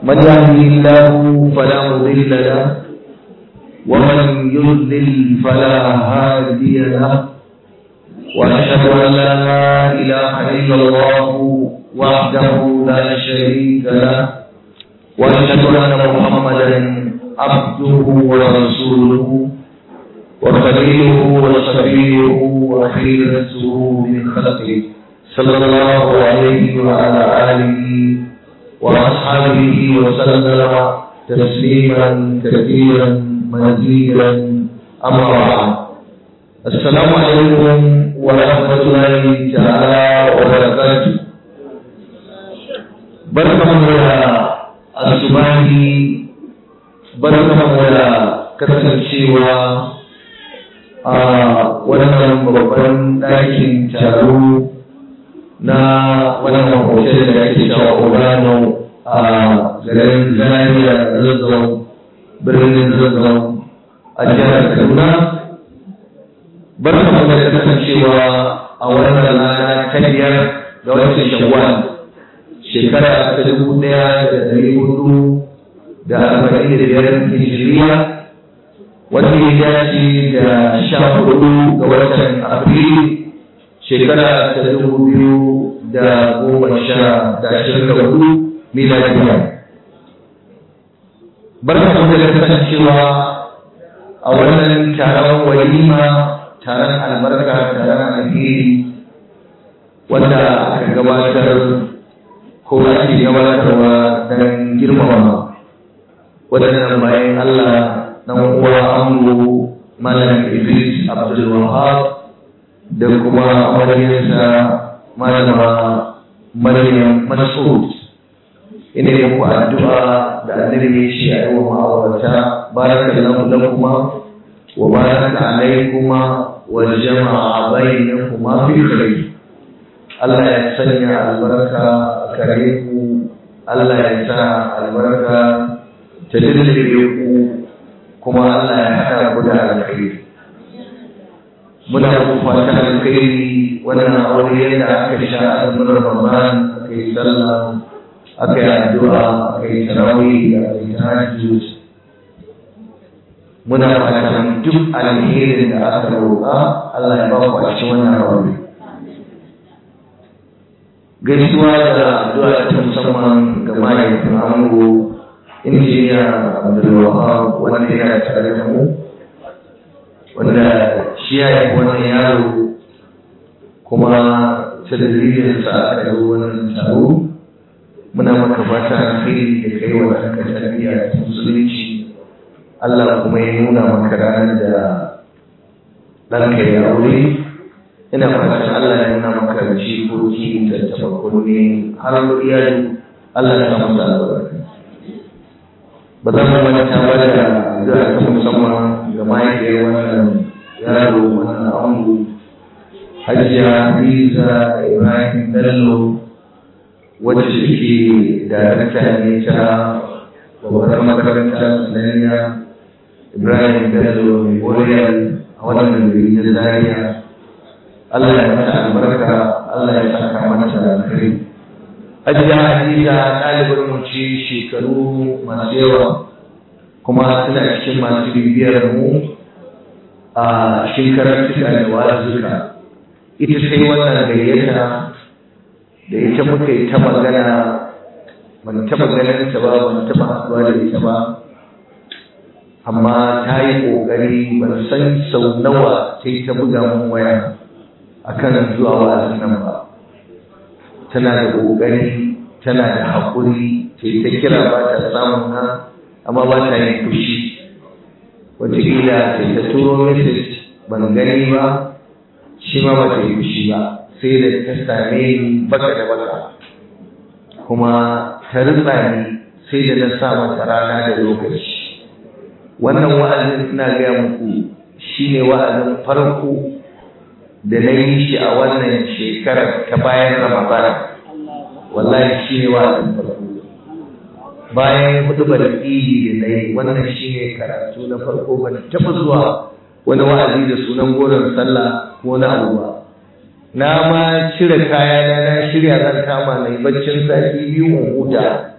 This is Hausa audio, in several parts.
من يهده الله فلا مضل له ومن يضلل فلا هادي له وأشهد أن لا إله إلا الله وحده لا شريك له وأشهد أن محمدا عبده ورسوله وخليله وصفيه وخيرته من خلقه صلى الله عليه وعلى آله وأصحابه وسلم تسليما كثيرا مزيدا أما بعد. السلام عليكم ورحمة الله تعالى وبركاته. barkamu da asubahi, barkamu da kasancewa a wannan babban ɗakin taro na wannan hotel da ake cewa Orano a garin Zaria Zazzau, birnin Zazzau a jihar Kaduna. Barkamu da kasancewa a wannan rana ta biyar ga watan Shawwal, shekara ta 1445 Hijiriya, wanda ya dace da 14 ga watan Afrilu, shekara ta 2024 miladiya. Barkamu da kasancewa a wannan taron walima, taron albarka, taron alheri wanda aka gabatar ko ake gabatarwa don girmama waɗannan bayan Allah ɗan uwa ango Malam Idris Abdul Wahab da kuma amaryarsa Malama Maryam Mas'ud. Ina yi muku addu'a da annabi shi a yi wa ma'aurata, barakallahu lakuma wa baraka alaikuma wa jama'a bainakuma fi khair. Allah ya sanya albarka a kare ku, Allah ya sa albarka ta lullube ku, kuma Allah ya haɗa ku da alkhairi. Muna ku fatan alkhairi. Wannan aure yadda aka sha azumin Ramadan, aka yi sallah, aka yi addu'a, aka yi tarawih, aka yi tahajjud. Muna fatan duk alherin da aka roƙa Allah ya ba ku a cikin wannan aure. Gaisuwa da addu'a ta musamman ga mahaifin ango, injiniya Abdul Wahab, wanda yana tare da mu, wanda shi ya yi wannan yaro kuma ta dalilinsa aka yi wannan taro. Muna maka fata alheri da kai wa ɗanka tarbiyya ta musulunci. Allah kuma ya nuna maka ranar da ɗanka ya aure. Ina fatan Allah ya nuna maka jikoki da tabakkuni har iyali. Allah ya samu albarka. Ba za mu manta ba da addu'a ta musamman ga mahaifiyar wannan yaro, wannan ango, Hajiya Hadiza Ibrahim Bello, wacce take darakta ne ta babbar makaranta sananniya Ibrahim Bello Memorial a wannan gari na Zaria. Allah ya mata albarka, Allah ya saka mata alkhairi. Hajiya Hadiza ɗalibar mu ce shekaru masu yawa, kuma suna cikin masu bibiyar mu a shekarar tuka da wazuka. Ita sai wannan gayyata da ita muka yi ta magana, ban taɓa ganin ta ba, ban taɓa haɗuwa da ita ba, amma ta yi ƙoƙari. Ban san sau nawa ta yi ta buga mun waya akan zuwa wa'azin nan ba. Tana da ƙoƙari, tana da haƙuri, ta yi ta kira ba ta samun na, amma ba ta yin fushi. Wataƙila ta yi ta turo message ban gani ba, shi ma ba ta yi fushi ba, sai da ta same ni baka da baka, kuma ta ritsa ni sai da na sa mata rana da lokaci. Wannan wa'azin ina gaya muku shine wa'azin farko da na yi shi a wannan shekarar ta bayan Ramadan. Wallahi shine wa'azin farko bayan hudubar idi da na yi. Wannan shine karatu na farko. Ban taɓa zuwa wani wa'azi da sunan goron sallah ko na abu ba. Na ma cire kaya na shirya zan kama na yi baccin sati biyu in huta,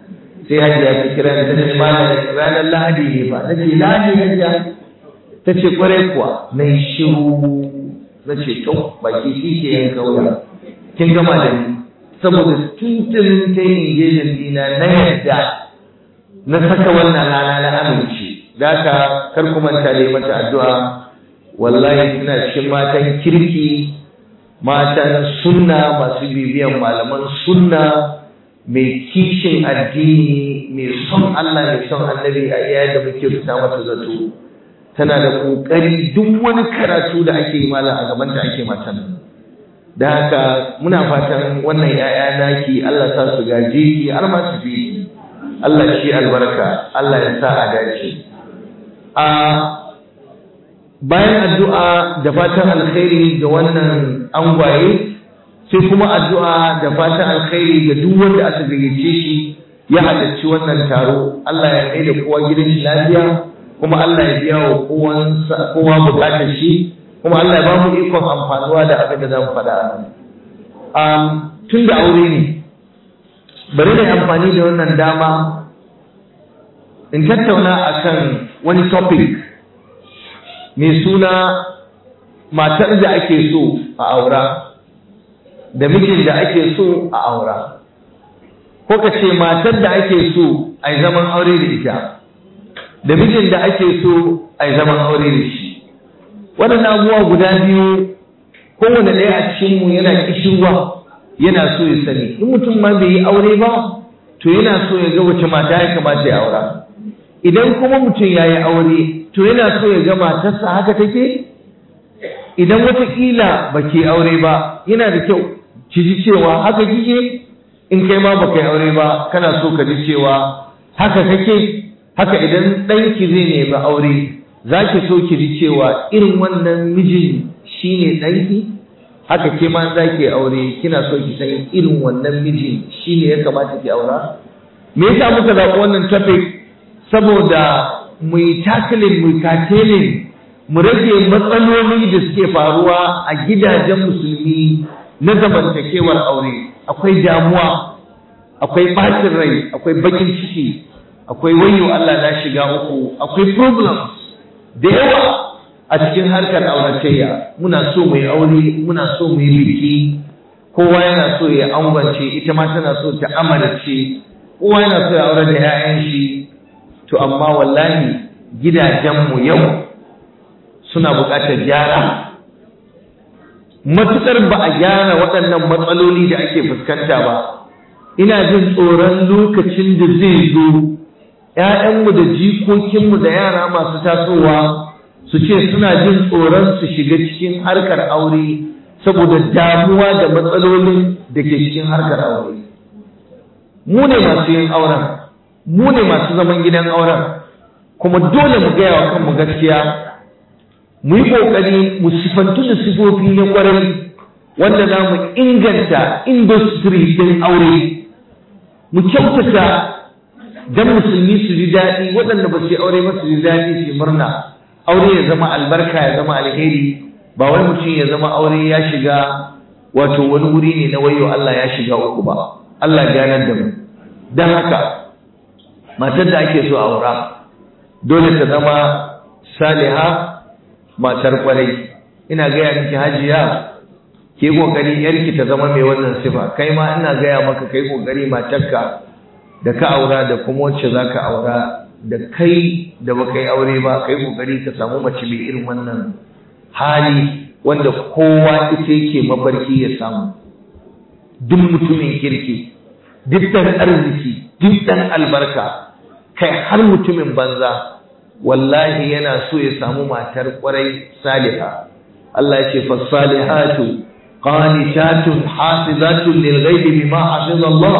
sai hajiya ta kira ni ta ce malam ranar lahadi ne ba na ce lahadi hajiya ta ce kwarai kuwa na yi shiru na ce to baki shi ke yanka wuya kin gama da ni saboda tuntunin ta yi ingejin dina na yadda na saka wannan rana na amince da ka kar ku manta da mata addu'a wallahi ina cikin matan kirki matan sunna masu bibiyan malaman sunna mai kishin addini mai son Allah mai son annabi a iya da muke rubuta mata zato tana da kokari duk wani karatu da ake yi malam a gaban ta ake matan da haka muna fatan wannan yaya naki Allah ta su gaje ki har ma su fi Allah shi albarka Allah ya sa a dace a bayan addu'a da fatan alkhairi ga wannan angwaye sai kuma addu'a da fatan alkhairi ga duk wanda aka gayyace shi ya halarci wannan taro Allah ya kai da kowa gidan shi lafiya kuma Allah ya biya wa kowa bukatar shi kuma Allah ya ba mu ikon amfanuwa da abin da zan faɗa tun da aure ne bari na amfani da wannan dama in tattauna akan wani topic mai suna matar da ake so a aura da mijin da ake so a aura ko ka ce matar da ake so a yi zaman aure da ita da mijin da ake so a yi zaman aure da shi waɗannan abubuwa guda biyu kowane ɗaya a cikinmu yana kishirwa yana so ya sani in mutum ma bai yi aure ba to yana so ya ga wace mata ya kamata ya aura idan kuma mutum ya yi aure to yana so ya ga matarsa haka take idan wataƙila ba ke aure ba yana da kyau ki ji cewa haka kike in kai ma ba kai aure ba kana so ka ji cewa haka kake haka idan ɗanki zai nemi aure za ki so ki ji cewa irin wannan mijin shine ɗanki haka ke ma za ki aure kina so ki san irin wannan mijin shine ya kamata ki aura me yasa muka zaɓi wannan topic saboda mu yi tackling mu katelin mu rage matsaloli da suke faruwa a gidajen musulmi na zamantakewar aure akwai damuwa akwai bacin rai akwai bakin ciki akwai wayo Allah na shiga uku akwai problems da yawa a cikin harkar auratayya muna so mu yi aure muna so mu yi biki kowa yana so ya angwance ita ma tana so ta amarce kowa yana so ya aure da 'ya'yan shi to amma wallahi gidajenmu yau suna buƙatar gyara matuƙar ba a gyara waɗannan matsaloli da ake fuskanta ba ina jin tsoron lokacin da zai zo ‘ya'yanmu da jikokinmu da yara masu tasowa su ce suna jin tsoron su shiga cikin harkar aure saboda damuwa da matsalolin da ke cikin harkar aure mu ne masu yin auren mu ne masu zaman gidan auren kuma dole mu gaya wa kanmu gaskiya mu yi ƙoƙari mu sifantu da sifofi na ƙwarai wanda za mu inganta industry ɗin aure mu kyautata don musulmi su ji daɗi waɗanda ba su yi aure ba su ji daɗi su murna aure ya zama albarka ya zama alheri ba wai mutum ya zama aure ya shiga wato wani wuri ne na wayo Allah ya shiga uku ba Allah ganar da mu don haka matar da ake so a aura dole ta zama saliha matar kwarai ina gaya miki hajiya ke kokari yarki ta zama mai wannan sifa kai ma ina gaya maka kai kokari matarka da ka aura da kuma wacce zaka aura da kai da baka yi aure ba kai kokari ka samu mace mai irin wannan hali wanda kowa ita yake mafarki ya samu duk mutumin kirki duk dan arziki duk dan albarka kai har mutumin banza wallahi yana so ya samu matar kwarai saliha Allah ya ce fasalihatu qanitatun hafizatun lilghaibi bima hafiza Allah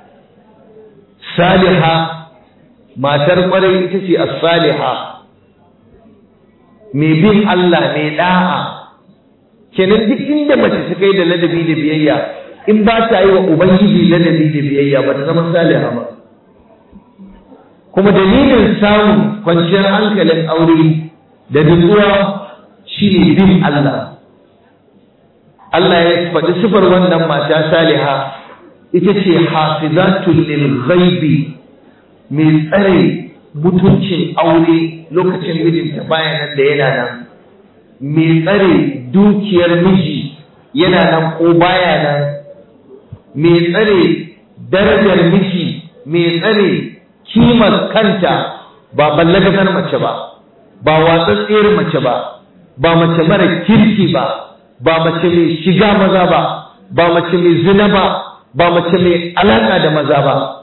saliha matar kwarai ita ce as-saliha mai bin Allah mai da'a kenan duk inda mace ta kai da ladabi da biyayya in ba ta yi wa ubangiji ladabi da biyayya ba ta zama saliha ba kuma dalilin samun kwanciyar hankalin aure da nutsuwa shine bin Allah Allah ya faɗi sifar wannan mata saliha ita ce hafizatul lil ghaibi mai tsare mutuncin aure lokacin mijinta baya nan da yana nan, mai tsare dukiyar miji yana nan ko baya nan, mai tsare darajar miji, mai tsare kimar kanta, ba ballagatar mace ba watsatsiyar mace ba mace mara kirki ba mace mai shiga maza ba mace mai zina ba mace mai alaka da maza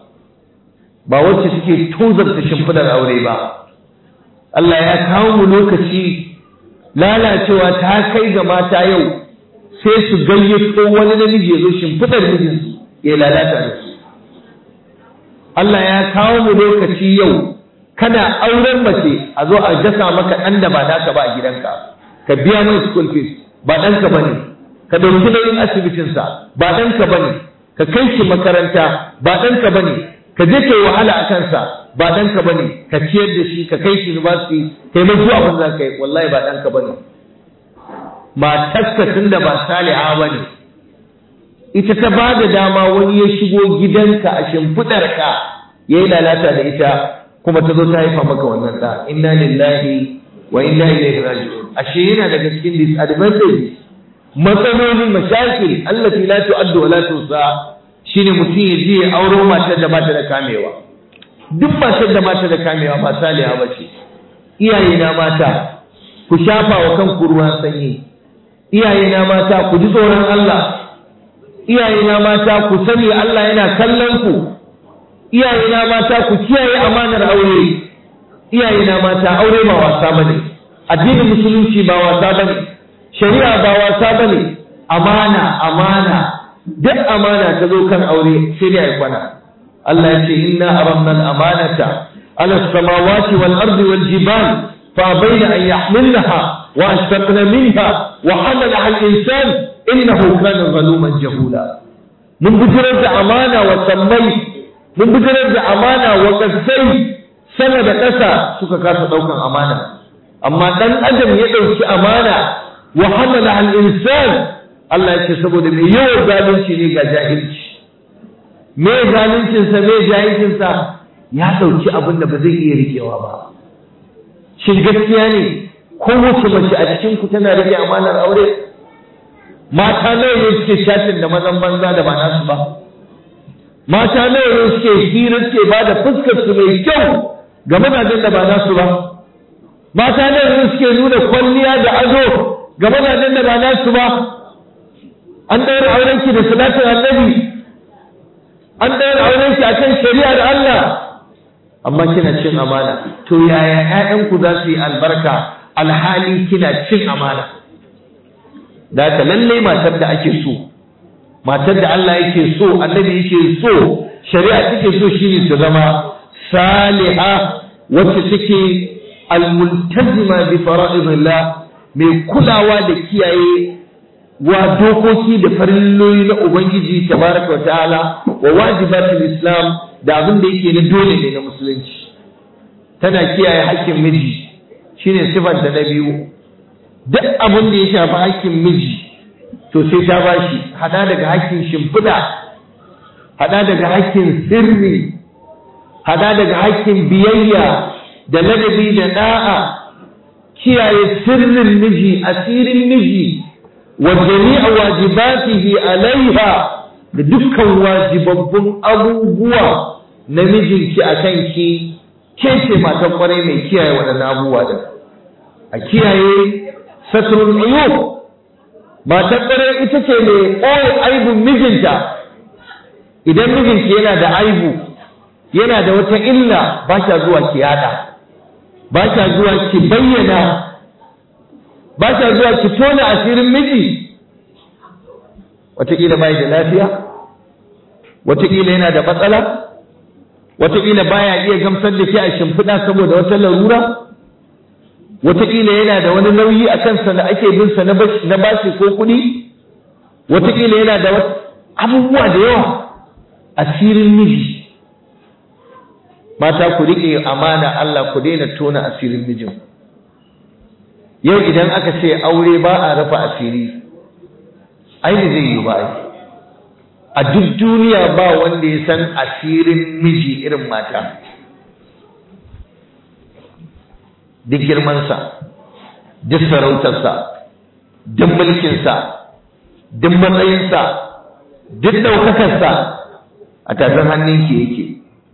ba wacce suke tozarta shimfidar aure ba. Allah ya kawo mu lokaci lalacewa ta kai ga mata yau sai su gayyato wani namiji ya zo shimfidar mijinsu ya lalata da su. Allah ya kawo mu lokaci yau kana auren mace a zo a dasa maka ɗan da ba naka ba a gidanka, ka biya mai school fees ba ɗanka ba ne, ka ɗauki nauyin asibitinsa ba ɗanka ba ne, ka kai shi makaranta ba ɗanka ba ne, ka je ka yi wahala a kansa ba ɗanka ba ne, ka ciyar da shi, ka kai shi university, ka yi mai zuwa abin za ka yi, wallahi ba ɗanka ba ne. Matarka tun da ba saliha ba ne, ita ta ba da dama wani ya shigo gidanka a shimfiɗarka ya yi lalata da ita kuma ta zo ta haifa maka wannan ɗa. Inna lillahi wa inna ilaihi raji'un. Ashe yana daga cikin disadvantages, matsalolin mashakil allati la tu'addu wa la tuhsa, shine mutum ya je ya auro matar da bata da kamewa. Duk matar da bata da kamewa ba saliha ba ce. Iyaye na mata ku shafa wa kanku ruwan sanyi. Iyaye na mata ku ji tsoron Allah. Iyaye na mata ku sani Allah yana kallon ku. Iyaye na mata ku kiyaye amanar aure. Iyaye na mata aure ba wasa bane. Addinin musulunci ba wasa bane. Shari'a ba wasa bane. Amana duk amana ta zo kan aure sai dai ai kwana. Allah ya ce inna aramna al-amanata ala as-samawati wal ardi wal jibal fa bayna an yahmilnaha wa ashfaqna minha wa hamalaha al-insan innahu kana zaluman jahula. Mun bijirar da amana wa sammai, mun bijirar da amana wa kasai, sama da ƙasa suka kasa ɗaukan amana. Amma ɗan adam ya ɗauki amana wa hamalaha al-insan, Allah ya ce saboda mai yawan zalunci ne ga jahilci. Me zaluncinsa, me jahilcinsa, ya ɗauki abin da ba zai iya riƙewa ba. Shin gaskiya ne kowace mace a cikin ku tana rike amanar aure? Mata nawa ne suke shatin da mazan banza da ba nasu ba? Mata nawa ne suke hira suke ba da fuskar su mai kyau ga mazajen da ba nasu ba? Mata nawa ne suke nuna kwalliya da ado ga mazajen da ba nasu ba? An ɗaura aurenki da salatin annabi, an ɗaura aurenki akan shari'ar Allah, amma kina cin amana. To yaya ƴaƴanku za su yi albarka alhali kina cin amana? Da haka lallai matar da ake so, matar da Allah yake so, annabi yake so, shari'a take so shine su zama saliha wacce take almultazima bi fara'idillah, mai kulawa da kiyaye wa dokoki da farilloli na Ubangiji tabaraka wa ta'ala wa wajibatul Islam da abin da yake na dole ne na musulunci. Tana kiyaye haƙƙin miji, shine sifar da na biyu. Duk abin da ya shafi haƙƙin miji to sai ta bashi, hada daga haƙƙin shimfiɗa, hada daga haƙƙin sirri, hada daga haƙƙin biyayya da ladabi da da'a, kiyaye sirrin miji, asirin miji, wa jami'a wajibatihi alaiha, da dukkan wajibabbun abubuwa na mijinki a kanki, ke ce matan kwarai mai kiyaye waɗannan abubuwa da a kiyaye satrul uyub. Matan kwarai ita ce mai ɓoye aibun mijinta. Idan mijinki yana da aibu, yana da wata illa, ba ta zuwa ki yada, ba ta zuwa ki bayyana, ba ta zuwa ki tona asirin miji. Wataƙila bai da lafiya, wataƙila yana da matsala, wataƙila baya iya gamsar da ke a shimfiɗa saboda wata larura, wataƙila yana da wani nauyi a kansa da ake bin sa na bashi ko kuɗi, wataƙila yana da abubuwa da yawa. Asirin miji, mata ku riƙe amana Allah, ku daina tona asirin mijin. Yau idan aka ce aure ba a rufe asiri, ai da zai yi ba ai. A duk duniya ba wanda ya san asirin miji irin mata. duk girmansa, duk sarautarsa, duk mulkinsa, duk matsayinsa, duk ɗaukakarsa a tafin hannunki yake.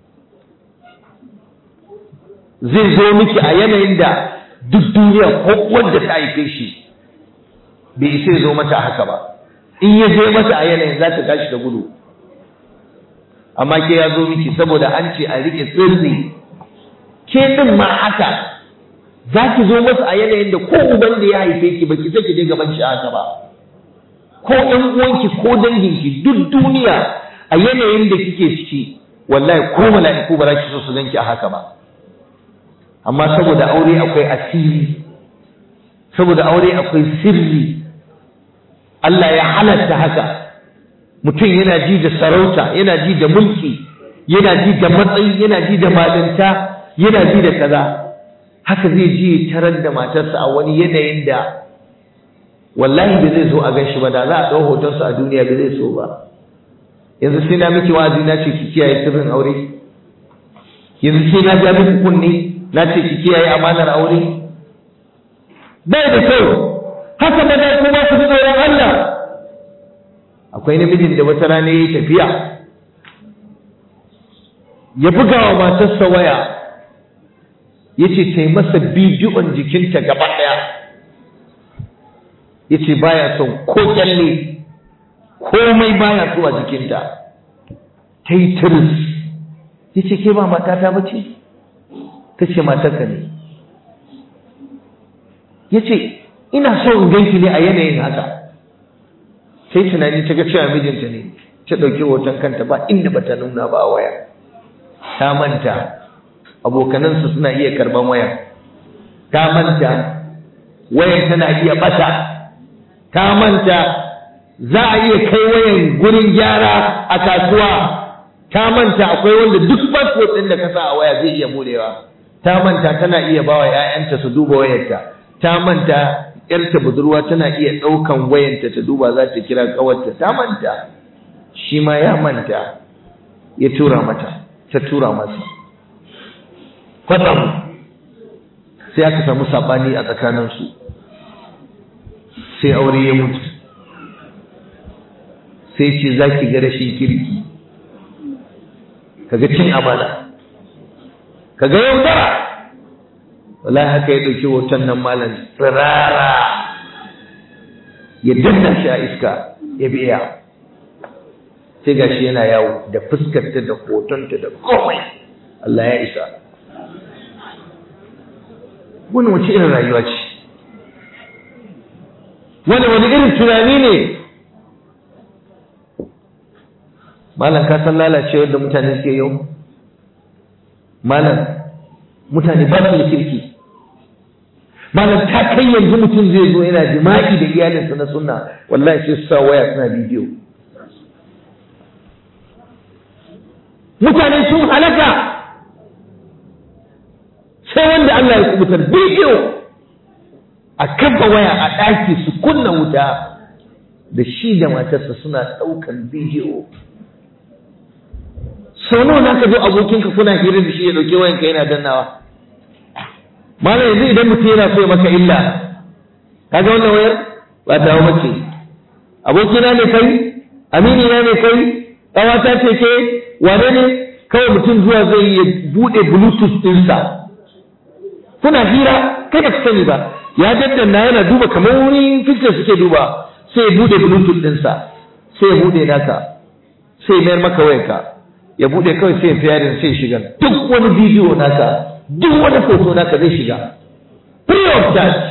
Zai zo miki a yanayin da duk duniya ko wanda ta haife shi bai isa zo mata haka ba. In ya je mata a yanayin za ta tashi da gudu, amma ke ya zo miki saboda an ce a rike sirri. Ke din ma haka za ki zo masa a yanayin da ko uban da ya haife ki baki take je gaban shi haka ba, ko ɗan uwanki ko danginki duk duniya a yanayin da kike ciki, wallahi ko mala'iku ba za ki so su ganki a haka ba. Amma saboda aure akwai asiri, saboda aure akwai sirri, Allah ya halatta haka. Mutum yana ji da sarauta, yana ji da mulki, yana ji da matsayi, yana ji da malinta, yana ji da kaza. Haka zai ji tarar da matarsa a wani yanayin da wallahi ba zai so a ganshi ba, da za a ɗau hotonsa a duniya ba zai so ba. Yanzu sai na miki wa'azi na ce ki kiyaye sirrin aure, yanzu sai na ja miki kunne na ce ki kiyaye amanar aure. Bai da kyau. Haka maza kuma su tsoron Allah. Akwai namijin da wata rana yayi tafiya, ya buga wa matarsa waya, yace ta yi masa bidiyon jikinta gaba ɗaya, yace baya son ko kyalle, komai baya so a jikinta. Ta yi tiris, yace ke ba matata ba ce? Ta ce matarka ne. Yace ina so in ganki ne a yanayin haka. Sai tunani ta ga cewa mijinta ne, ta ɗauki hoton kanta ba inda bata nuna ba a waya. Ta manta abokanansu suna iya karban waya, ta manta wayan tana iya bata, ta manta za a iya kai wayan gurin gyara a kasuwa, ta manta akwai wanda duk passport ɗin da ka sa a waya zai iya budewa, ta manta tana iya bawa 'ya'yanta su duba wayarta, ta manta ‘yarta budurwa tana iya ɗaukan wayanta ta duba za ta kira ƙawarta, ta manta, shi ma ya manta, ya tura mata, ta tura masa. Kwatsam sai aka samu saɓani a tsakaninsu, sai aure ya mutu, sai ce za ki ga rashin kirki, kaga cin amana, kaga yaudara. Wallahi haka ya ɗauki hoton nan malam tsirara, ya danna shi a iska ya biya, sai gashi yana yawo da fuskarta da hotonta da komai. Allah ya isa. Wani wace irin rayuwa ce? Wani irin tunani ne? Malam ka san lalacewar da mutane suke yau? Malam mutane ba su da kirki. Malam ta kai yanzu mutum zai zo yana jima'i da iyalinsa na sunna, wallahi sai su sa waya suna bidiyo. Mutane sun halaka, sai wanda Allah ya kubutar. Bidiyo a kafa waya a ɗaki su kunna wuta da shi da matarsa suna ɗaukar bidiyo. Sau nawa na ka zo abokinka kuna hira da shi ya ɗauke wayanka yana dannawa. Malam yanzu idan mutum yana so ya maka illa, kaga wannan wayar ba ta mace, abokina ne kai, aminina ne kai, ƙawata ce ke, wane ne? Kawai mutum zuwa zai ya buɗe bluetooth ɗinsa, kuna hira kai ba ka sani ba, ya daddanna yana duba kamar wani picture suke duba, sai ya buɗe bluetooth ɗinsa, sai ya buɗe naka, sai ya mayar maka wayarka, ya buɗe kawai sai ya fiyarin sai ya shiga duk wani bidiyo naka, duk wani foto naka zai shiga free of charge.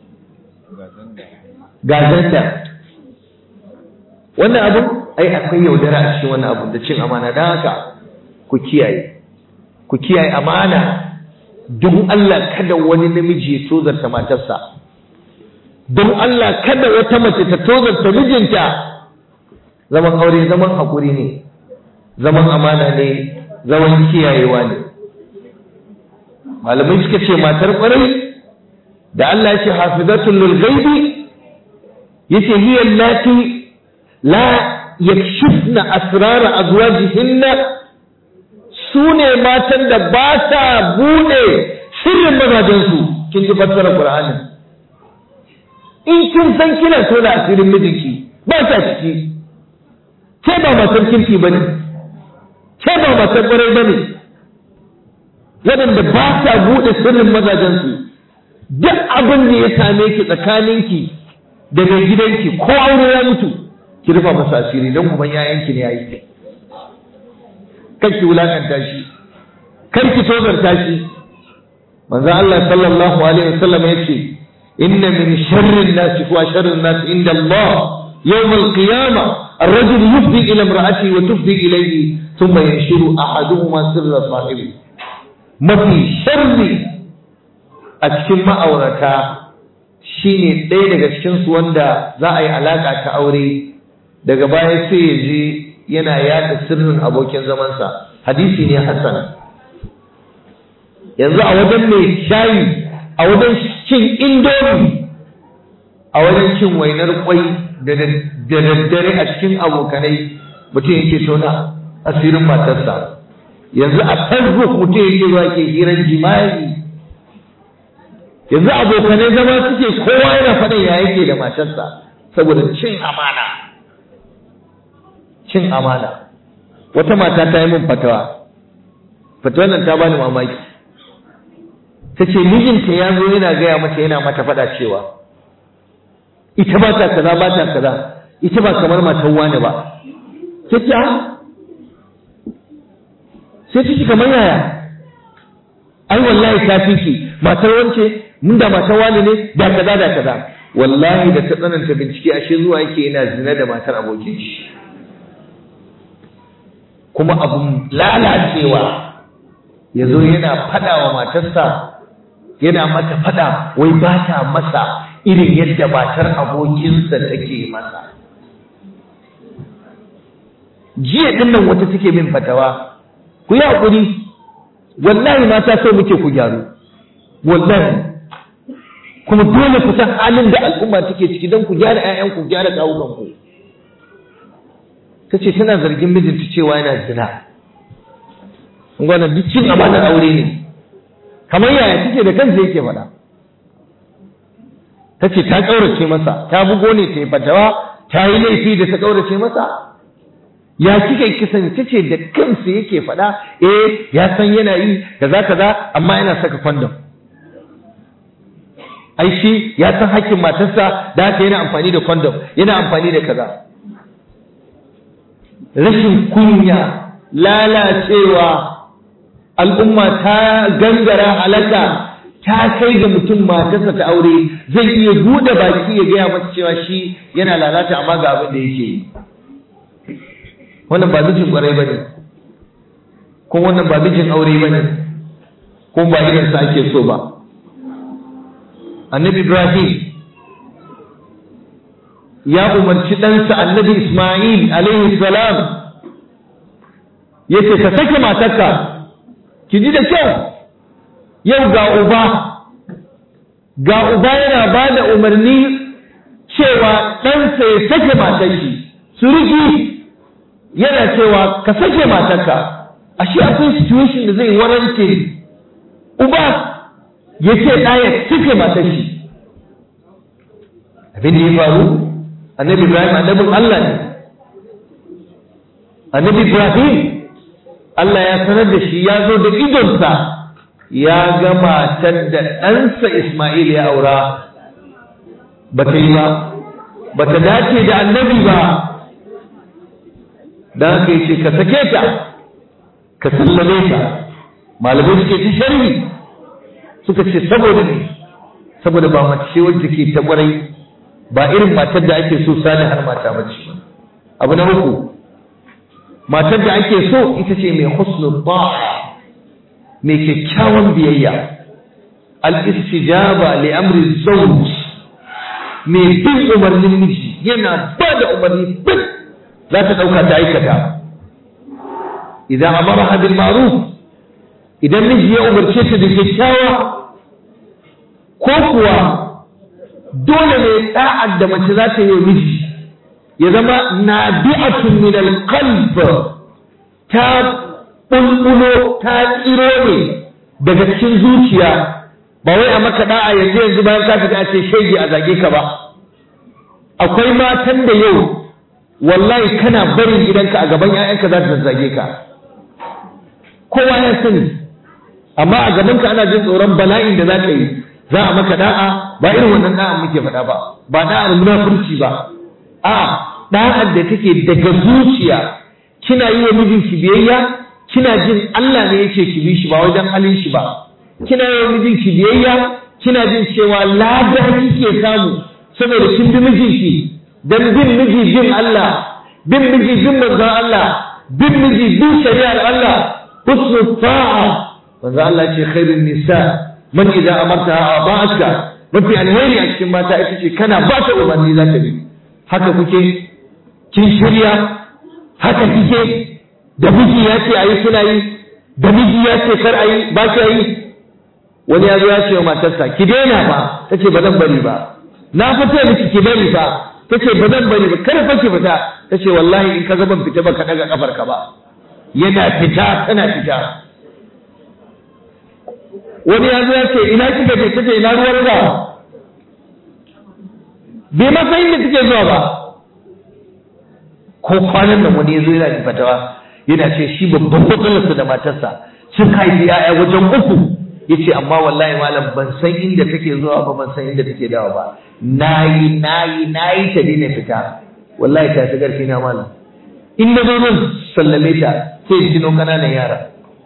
Gazanta wannan abu ai akwai yaudara a cikin wannan abu da cin amana, don haka ku kiyaye amana. Don Allah kada wani namiji ya tozarta matarsa, don Allah kada wata mace ta tozarta mijinta. Zaman aure zaman hakuri ne, zaman amana ne, zaman kiyayewa ne. Malamai suka ce matar kwarai da Allah ya ce hafizatul lil ghaibi, yace hiya allati la yakshifna asrara azwajihinna, sune matan da ba sa bude sirrin mazajensu. kin ji fassarar Qur'ani. In kin san kina tona asirin mijinki ba ta ciki, ke ba matar kirki bane, ke ba matar ƙwarai bane, waɗanda ba ta buɗe sirrin mazajensu. Duk abin da ya same ki tsakaninki da mai gidanki ko aure ya mutu, ki rufa masa asiri don kuma yayanki ne yayi. Kar ki wulakanta shi, kar ki tozarta shi. Manzo Allah sallallahu alaihi wasallam yace inna min sharri an-nas wa sharri an-nas inda Allah yawm al-qiyamah ar-rajul yufdi ila imra'atihi wa tufdi ilayhi thumma yanshiru ahaduhuma sirra sahibi. Mafi sharri a cikin ma'aurata shine ɗaya daga cikin su wanda za a yi alaka ta aure daga baya sai ya je yana yada sirrin abokin zamansa. Hadisi ne hasan. Yanzu a wajen mai shayi, a wajen cin indomi, a wajen cin wainar kwai da daddare a cikin abokanai mutum yake tona asirin matarsa. Yanzu a Facebook mutum yake zuwa ke hirar jima'i. Yanzu abokanai zama suke kowa yana faɗin ya yake da matarsa saboda cin amana. Cin amana. Wata mata ta yi min fatawa. Fatawar nan ta bani mamaki. Ta ce mijinta ya zo yana gaya mata yana mata faɗa cewa ita ba ta kaza ba ta kaza, ita ba kamar matan wani ba. Ta ce sai ta ce kamar yaya? Ai wallahi ta fi ki matar wance, mun da matar wani ne da kaza da kaza. Wallahi da ta tsananta bincike ashe zuwa yake yana zina da matar abokin shi. Kuma abun lalacewa ya zo yana faɗa wa matarsa, yana mata faɗa wai ba ta masa irin yadda matar abokinsa take masa. Jiya ɗin nan wata take min fatawa, ku yi haƙuri, wallahi mata so muke ku gyaru, wallahi. Kuma dole ku san halin da al'umma take ciki don ku gyara 'ya'yanku, ku gyara kawukanku. Ta ce tana zargin mijinta cewa yana zina. Wannan duk cin amanar aure ne. Kamar yaya take da kansa yake faɗa. Ta ce ta ƙaurace masa, ta bugo ne ta yi fatawa, ta yi laifi da ta ƙaurace masa. Ya kika kisan ta ce da kansa yake faɗa, ya san yana yi kaza kaza amma yana saka kwandom. Ai shi ya san hakkin matarsa da haka yana amfani da kwandom, yana amfani da kaza. Rashin kunya, lalacewa, al'umma ta gangara halaka, ta kai ga mutum matarsa ta aure zai iya buɗe baki ya gaya mata cewa shi yana lalata amma ga abin da yake yi. Wannan ba mijin ƙwarai ba ne, ko wannan ba mijin aure ba ne, ko ba irinsa ake so ba. Annabi Ibrahim ya umarci ɗansa Annabi Ismail alaihi salam yace ka sake matarka. Ki ji da kyau, yau ga uba yana ba da umarni cewa ɗansa ya sake matar shi, suriki yana cewa ka sake matarka. Ashe akwai situation da zai warante uba ya ce ɗaya sake matar shi. Abin da ya faru, Annabi Ibrahim annabin Allah ne. Annabi Ibrahim Allah ya sanar da shi, ya zo da idonsa ya ga matar da ɗansa Ismail ya aura ba ta yi ba, ba ta dace da annabi ba. Da haka ya ce ka sake ta, ka sallame ta. Malamai suke ta sharhi suka ce saboda ne, saboda ba mace wadda ke ta ƙwarai, ba irin matar da ake so salihar mata mace. Abu na uku, matar da ake so ita ce mai husnul ta'a, mai kyakkyawan biyayya, al-istijaba li amri zawj, mai bin umarnin miji, yana ba da umarni bin za ta dauka ta aikata. Idan amara bil ma'ruf, idan miji ya umarce ta da kyakkyawa, ko kuwa dole ne da'ar da mace za ta yi miji ya zama nabi'atun min al-qalb, ta bulbulo ta tsiro ne daga cikin zuciya, ba wai a maka da'a yanzu bayan ka fita a ce shege a zage ka ba. Akwai matan da yau wallahi kana barin gidanka a gaban 'ya'yanka za ta zage ka, kowa ya sani, amma a gabanka ana jin tsoron bala'in da za ka yi. Za a maka da'a, ba irin wannan da'a muke faɗa ba da'ar munafurci ba, a da'ar da take daga zuciya, kina yi wa mijinki biyayya, kina jin Allah ne yake ki bi shi ba wajen halin shi ba, kina yi wa mijinki biyayya, kina jin cewa lada kike samu saboda kin bi mijinki, dan bin miji bin Allah, bin miji bin manzon Allah, bin miji bin shari'ar Allah, husnul ta'a. manzo Allah ce khairun nisa man idza amartaha ata'atka, mafi alheri a cikin mata ita ce kana ba ta umarni za ta bi. Haka kuke, kin shirya, haka kike, da miji ya ce ayi kina yi, da miji ya ce kar ayi ba ki yi. Wani ya zo ya ce wa matarsa ki daina ba, tace ba zan bari ba. Na fita miki ki bari ba, tace ba zan bari ba, kar fa ki fita. Tace wallahi in ka ga ban fita ba ka daga kafar ka ba. Yana fita tana fita. Wani ya zo ya ce ina kika je, tace ina ruwan ka. Bai ma san inda kike zuwa ba. Ko kwanan nan wani ya zo yana fatawa yana ce shi babban matsalarsa da matarsa sun haifi 'ya'ya wajen 3. Yace amma wallahi malam ban san inda take zuwa ba, ban san inda take dawo ba. Nayi ta dina fita, wallahi ta shigar kina malam. In na zo nan sallame ta sai jino kananan yara.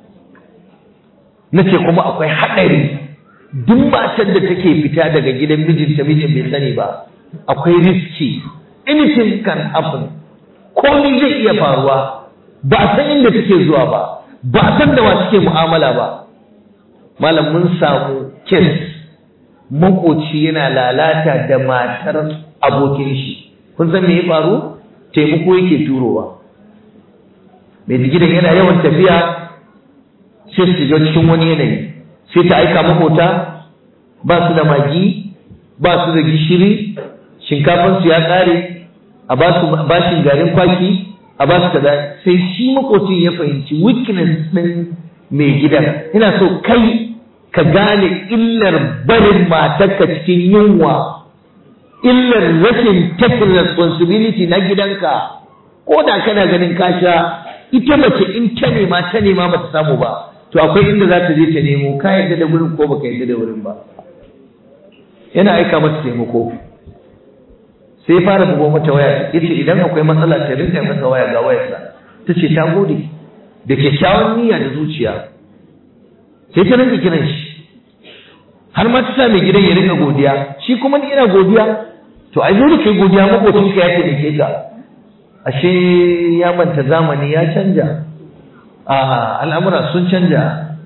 Nace kuma akwai haɗari, duk matar da take fita daga gidan mijinta mijin bai sani ba, akwai riski, anything can happen, komai zai iya faruwa, ba a san inda take zuwa ba a san da wa take mu'amala ba. Malam mun samu kes, makoci yana lalata da matar abokin shi. Kun san me ya faru? Taimako yake turowa. Mai gidan yana yawan tafiya sai su shiga cikin wani yanayi, sai ta aika makota, ba su da magi, ba su da gishiri, shinkafansu ya ƙare, a ba su bashin garin kwaki, a ba su kaza. Sai shi makocin ya fahimci weakness ɗin mai gidan. Ina so kai ka gane illar barin matarka cikin yunwa, illar rashin taking responsibility na gidanka. Ko da kana ganin ka sha, ita mace in ta nema ba ta samu ba, to akwai inda za ta je ta nemo, ka yadda da wurin ko baka yadda da wurin ba. Yana aika mata taimako, sai fara bugo mata waya, yace idan akwai matsala ta rinka masa waya ga wayarsa. Tace ta gode da kyakkyawan niyya da zuciya. Sai ta rinka kiran shi, har ma ta sa mai gidan ya rinka godiya, shi kuma ni ina godiya. To ai dole kai godiya, makocinka ya taimake ka. Ashe ya manta zamani ya canja, al'amura sun canja.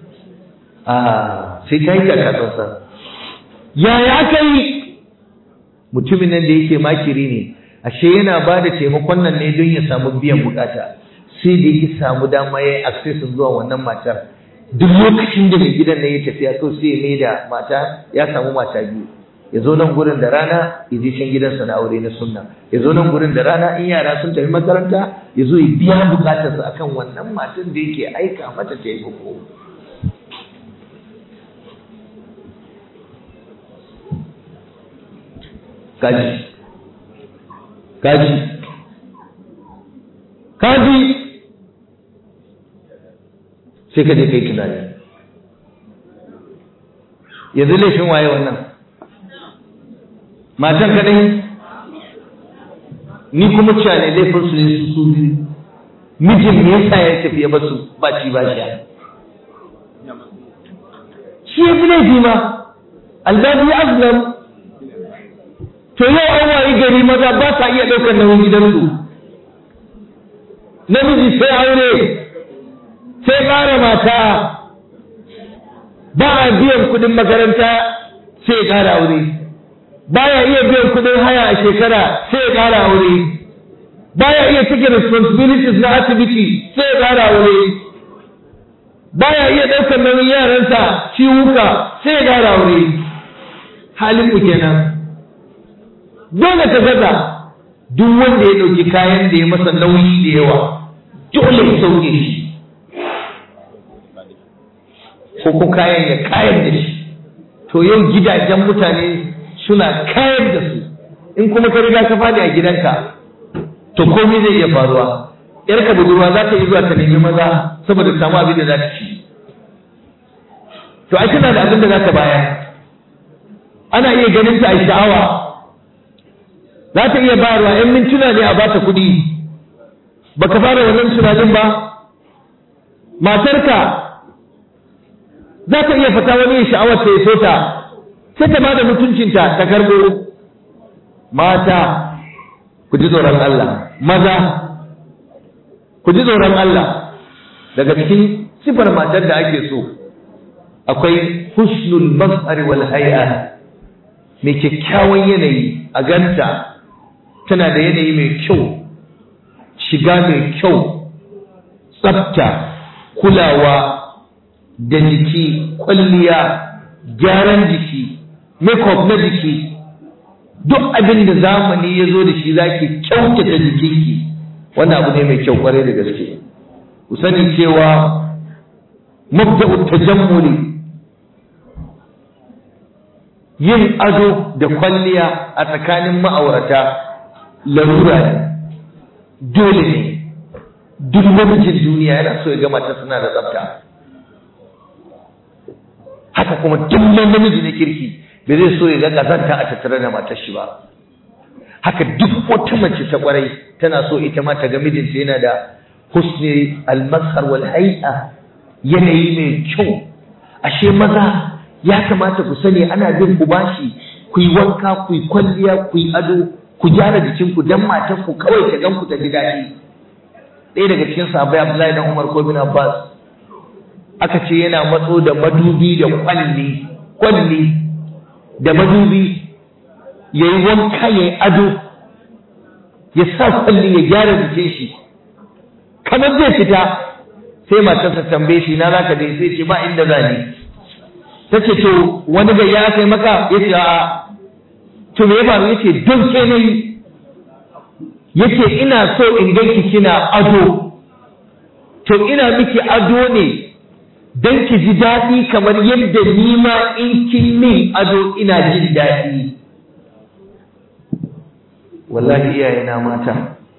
Sai ta yi kakatsarsa. Yaya aka yi? Mutumin nan da yake makiri ne, ashe yana ba da taimakon nan ne don ya samu biyan bukata. Sai da yake samu dama ya yi access zuwa wannan matar. Duk lokacin da mai gidan nan ya tafiya so sai ya mai da mata, ya samu mata biyu. Ya zo nan gurin da rana ya je can gidansa na aure na sunna, ya zo nan gurin da rana in yara sun tafi makaranta ya zo ya biya bukatarsa akan wannan matan da yake aika mata taimako. Kaji sai ka je kai tunani, yanzu laifin waye wannan? Matan kadai? Ni kuma cewa ne laifin su ne su biyu. Mijin me yasa ya tafi ya basu baci ba shi ya fi laifi ma, albabi azlam. To yau an wayi gari maza ba sa iya ɗaukar nauyin gidansu. Namiji sai aure, sai ƙara mata, ba a biyan kuɗin makaranta sai ya ƙara aure, baya iya biyan kuɗin haya a shekara sai ya ƙara aure, baya iya cike responsibilities na asibiti sai ya ƙara aure, baya iya ɗaukar nauyin yaransa ciwuka sai ya ƙara aure. Halin ku kenan. Dole ka gaza. Duk wanda ya ɗauki kayan da ya masa nauyi da yawa dole ya sauke shi, ko kayan ya kayan da shi. to yau gidajen mutane suna kayar da su. In kuma ka riga ka fadi a gidanka to komai zai iya faruwa. Yarka budurwa za ta yi zuwa ta nemi maza saboda ta samu abin da za ta ci. To ai tana da abin da za ta bayar. Ana iya ganin ta a sha'awa. Za ta iya bayarwa 'yan mintuna ne a bata kuɗi. Baka fara wannan tunanin ba. Matarka za ta iya fita wani ya sha'awar ta ya so ta, sai ta bada mutuncinta ta karbo. Mata ku ji tsoron Allah, maza ku ji tsoron Allah. Daga cikin sifar matar da ake so akwai husnul mazhar wal hay'a, mai kyakkyawan yanayi a ganta, tana da yanayi mai kyau, shiga mai kyau, tsafta, kulawa da jiki, kwalliya, gyaran jiki, makeup na jiki, duk abin da zamani ya zo da shi zaki kyautata jikinki. Wannan abu ne mai kyau kwarai da gaske. Ku sani cewa mabda'ut tajammuli, yin ado da kwalliya a tsakanin ma'aurata larura ne, dole ne. Duk namijin duniya yana so ya ga mata suna da tsafta. Haka kuma duk namiji na kirki bai zai so ya ga kazanta a tattare da matar shi ba. Haka duk wata mace ta kwarai tana so ita ma ta ga mijinta yana da husni al-mazhar wal hay'a, yanayi mai kyau. Ashe maza ya kamata ku sani ana bin ku bashi, ku yi wanka, ku yi kwalliya, ku yi ado, ku gyara jikinku dan matar ku kawai ta gan ku ta ji daɗi. Ɗaya daga cikin sahabbai Abdullahi dan Umar ko bin Abbas aka ce yana matso da madubi da kwalli da madubi, ya yi wanka, ya yi ado, ya sa kwalli, ya gyara jikin shi kamar zai fita. Sai matarsa tambaye shi na zaka dai, sai ce ba inda za ni. Ta ce to wani gayya ya kai maka? Ya ce a'a. To me ya faru? Ya ce don ke na yi. Ya ce ina so in ganki kina ado, to ina miki ado ne don ki ji daɗi kamar yadda ni ma in kin min ado ina jin daɗi. Wallahi iyayena mata,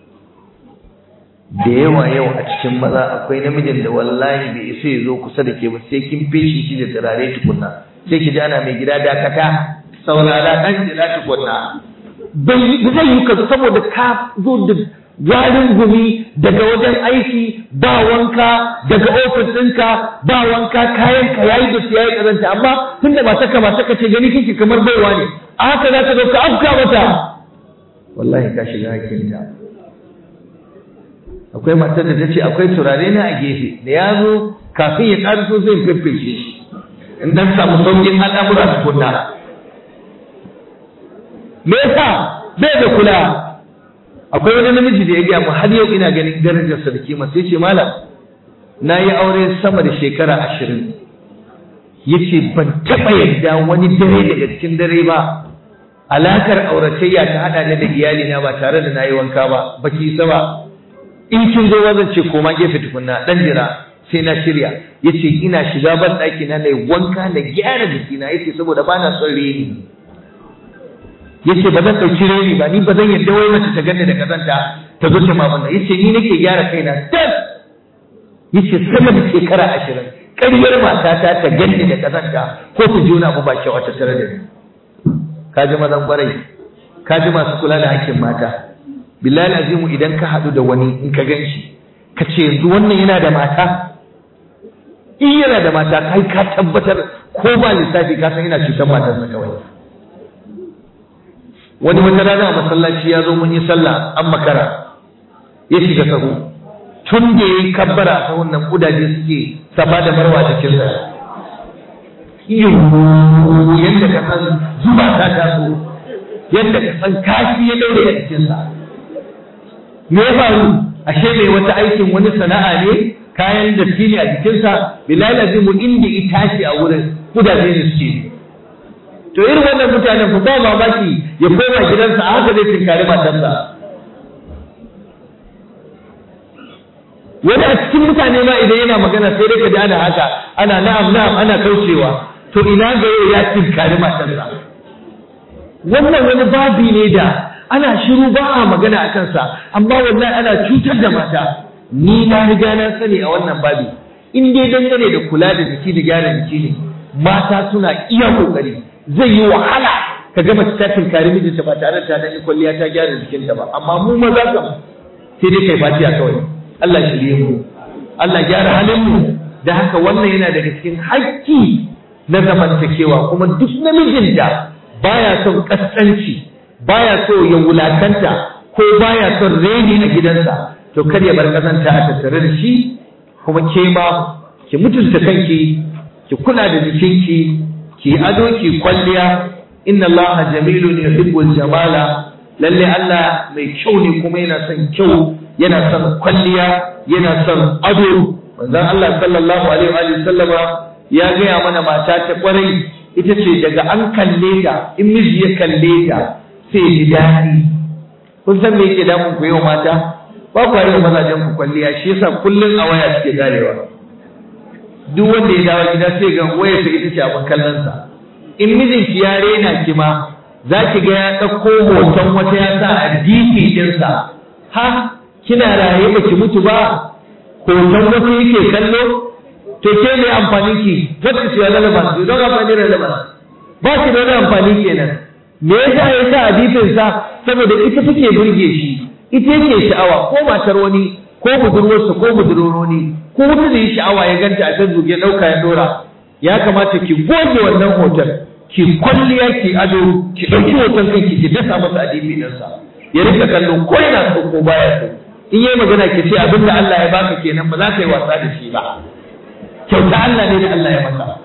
da yawa yau a cikin maza akwai namijin da wallahi bai isa ya zo kusa da ke ba sai kin feshi shi da turare tukunna, sai ki ji ana mai gida dakata, saurara ɗan jira tukunna. Bai zai yi ka saboda ka zo da warin gumi daga wajen aiki, ba wanka daga ofis ɗinka, ba wanka, kayan ka yayi da su yayi ƙazanta, amma tunda matarka ce gani kike kamar baiwa ne, a haka za ka zo ka afka mata. Wallahi ka shiga hakinta. Akwai matar da ta ce akwai turare na a gefe, da ya zo kafin ya ƙara so zai feffece shi in dan samu sauƙin al'amura tukunna. Me yasa bai da kula? Akwai wani namiji da ya gaya mu har yau ina ganin darajar sa da kima, sai ce malam na yi aure sama da shekara 20, yace ban taɓa yadda wani dare daga cikin dare ba alakar auratayya ta hada ni da iyali na ba tare da nayi wanka ba, baki isa ba. In kin zo zan ce koma gefe tukunna, dan jira sai na shirya. Yace ina shiga ban daki na nayi wanka na gyara jikina, yace saboda bana son reni. Yace ba zan dauki reni ba, ni ba zan yadda wai mace ta ganni da kazanta ta zo ta mamuna. Yace ni nake gyara kaina tas. Yace sama da shekara 20 ƙaryar matata ta ganni da kazanta ko ta juna abu ba kyau a tattare da ni. Kaji mazan kwarai, kaji masu kula da hakkin mata. Billahi azimu idan ka haɗu da wani in ka gan shi ka ce yanzu wannan yana da mata, in yana da mata kai ka tabbatar ko ba lissafi ka san yana cutar matarsa kawai. Wani wata rana a masallaci ya zo mun yi sallah an makara, ya shiga sahu, tun da ya yi kabbara a sahun nan kudaje suke safa da marwa da kinsa. Yadda ka san zuba ta taso, yadda ka san kashi ya daure a cikinsa. Me ya faru? Ashe mai wata aikin wani sana'a ne, kayan da ne a jikinsa, bilal azimu inda ya tashi a wurin kudaje ne suke. To irin wannan mutanen ku ba mamaki ya koma gidansa a haka zai tinkari matarsa. Wani a cikin mutane ma idan yana magana sai dai ka ji ana haka, ana na'am na'am ana kaucewa. to ina ga yau ya tinkari matarsa. Wannan wani babi ne da ana shiru ba a magana a kansa, amma wallahi ana cutar da mata. Ni na riga na sani a wannan babi, in dai dangane da kula da jiki da gyara jiki ne, mata suna iya kokari. Zai yi wahala ka ga mace ta tinkari mijinta ba tare da ta yi kwalliya ta gyara jikinta ba, amma mu maza kam sai dai kai fatiya kawai. Allah shirye mu, Allah gyara halin mu. Da haka wannan yana daga cikin haƙƙi na zamantakewa, kuma duk namijin da baya son kaskanci, baya so ya wulakanta ko baya son reni a gidansa, to kar ya bar kazanta a tattare da shi. Kuma ke ma ki mutunta kanki, ki kula da jikinki, ki ado, ki kwalliya. Inna Allah jamilun yuhibbul jamala. Lalle Allah mai kyau ne kuma yana son kyau, yana son kwalliya, yana son ado. Manzon Allah sallallahu alaihi wa sallama ya gaya mana mata ta kwarai ita ce daga an kalle ta, in miji ya kalle ta sai ji daɗi. Kun san me yake damun ku yau mata? Ba ku yi mazajen ku kwalliya, shi yasa kullun a waya suke garewa. Duk wanda ya dawo gida sai ga waya ta ita ce abin kallon sa. In mijinki ya rena ki ma za ki ga ya ɗauko hoton wata ya sa a DP ɗinsa. Ha, kina raye ba ki mutu ba? Hoton wasu yake kallo? To ke mai amfani ki? What is your relevance? You don't have any relevance. Ba ki da wani amfani kenan. Me yasa ya sa a DP-sa? Saboda ita take burge shi, ita yake sha'awa, ko matar wani, ko budurwarsa, ko budurwar ko wata da yi sha'awa ya ganta a Facebook ya ɗauka ya ɗora. Ya kamata ki goge wannan hoton, ki kwalliya, ki ado, ki ɗauki hoton kanki, ki dasa masa a DP ɗinsa. Ya rika kallo ko yana so ko baya so. In yi magana ki ce abinda Allah ya baka kenan, ba za ka yi wasa da shi ba. Kyauta Allah ne da Allah ya masa.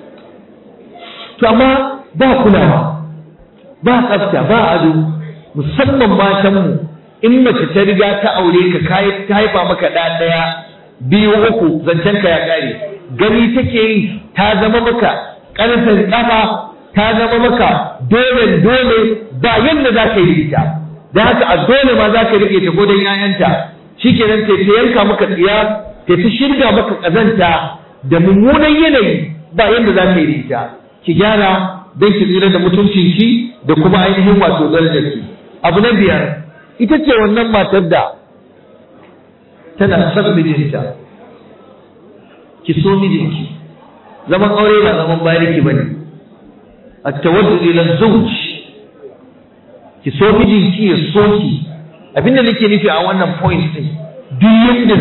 To amma ba kulawa, ba tsafta, ba ado, musamman matanmu. In mace ta riga ta aure ka, ta haifa maka ɗaya, biyu, uku, zancen ka ya ƙare. Gani take yi ta zama maka ƙarfin ƙafa, ta zama maka dole ba yadda za ka yi ita. Da haka a dole ma za ka riƙe ta ko don 'ya'yanta. Shi kenan ta yanka maka tsiya, ta shirga maka ƙazanta da mummunan yanayi, ba yadda za ka yi ita. Ki gyara don ki tsira da mutuncinki da kuma ainihin wato darajarki. Abu na 5, ita ce wannan matar da tana son mijinta. Ki so mijinki. Zaman aure ba zaman bariki bane. At-tawaddud ila zawj. Ki so mijinki ya so ki. Abinda nake nufi a wannan point din, duk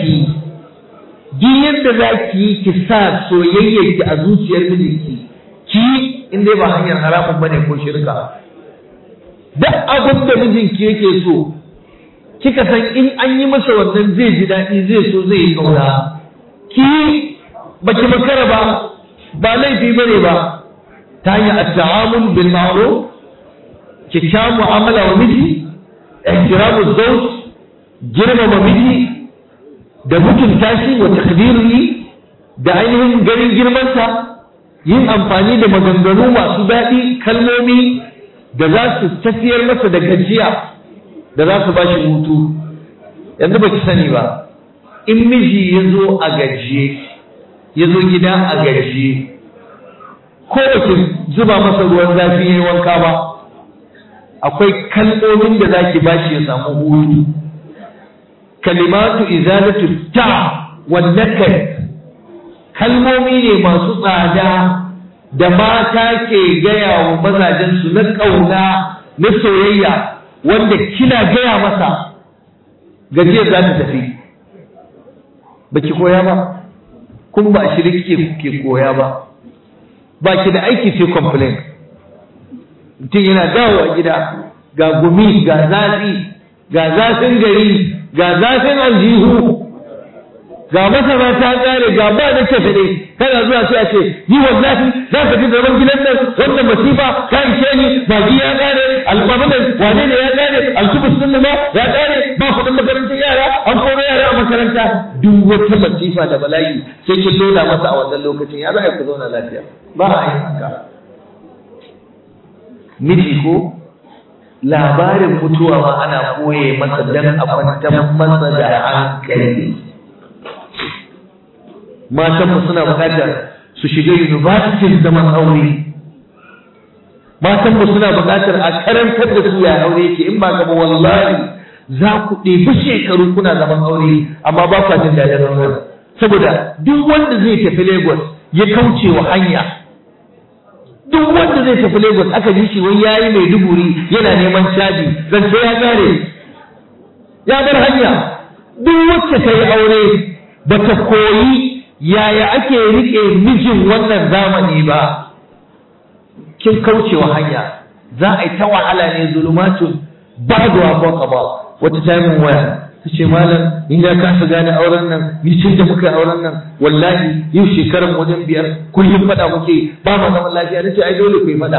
yadda zaki ki sa soyayyarki a zuciyar mijinki, ki in dai ba hanyar haramun bane ko shirka. Duk abin da mijinki yake so, kika san in an yi masa wannan zai ji daɗi, zai so, zai yi kauna, ki baki makara ba laifi bane ba. Ta hanyar at-ta'amul bil ma'ruf, kikkiawar mu'amala wa miji, ihtiramu zawj, girmama miji da mutunta shi wa takdirihi, da ainihin ganin girmansa, yin amfani da maganganu masu daɗi, kalmomi da za su tafiyar masa da gajiya, da za su ba shi hutu. Yanzu ba ki sani ba, in miji ya zo a gajiye, ya zo gida a gajiye, ko ba ki zuba masa ruwan zafi ya yi wanka ba, akwai kalmomin da za ki ba shi ya samu hutu. Kalimatu izalatu ta wannakar, kalmomi ne masu tsada da mata ke gaya wa mazajensu na ƙauna, na soyayya, wanda kina gaya masa gajiyar za ta tafi. Ba ki koya ba, kuma ba a shirki ke koya ba, ba ki da aiki sai complain. Mutum yana dawowa gida ga gumi, ga zafi, ga zafin gari, ga zafin aljihu, ga masara ta kare, ga ba da ke fade, kana zuwa sai a ce ni wallahi za ka ji zaman gidan nan, wannan masifa ka ishe ni, baki ya kare, alƙabarin wane ne ya kare, alkubus din ma ya kare, ba kuɗin makarantar yara, an koro yara a makaranta. Duk wata masifa da bala'i sai ki dole masa a wannan lokacin, ya za ku zauna lafiya. Ba a yi haka. Miji ko labarin mutuwa ma ana koye masa dan a kwantar masa da hankali. Matanmu suna buƙatar su shiga university zaman aure. Matanmu suna buƙatar a karantar da su ya aure yake, in ba gaba wallahi za ku ɗebi shekaru kuna zaman aure amma ba ku jin daɗin auren. Saboda duk wanda zai tafi Lagos ya kauce wa hanya, duk wanda zai tafi Lagos aka ji shi wani yayi Maiduguri yana neman caji, zance ya kare, ya bar hanya. Duk wacce ta yi aure ba ta koyi yaya ake riƙe mijin wannan zamani ba, kin kaucewa hanya, za a yi ta wahala ne, zulumatun ba da wa ba. Wata taimin waya ta ce malam ni na kasa gane auren nan, ni tun da muka auren nan wallahi yau shekaran wajen 5 kullum faɗa muke ba ma zaman lafiya. Nace ai dole ku yi faɗa,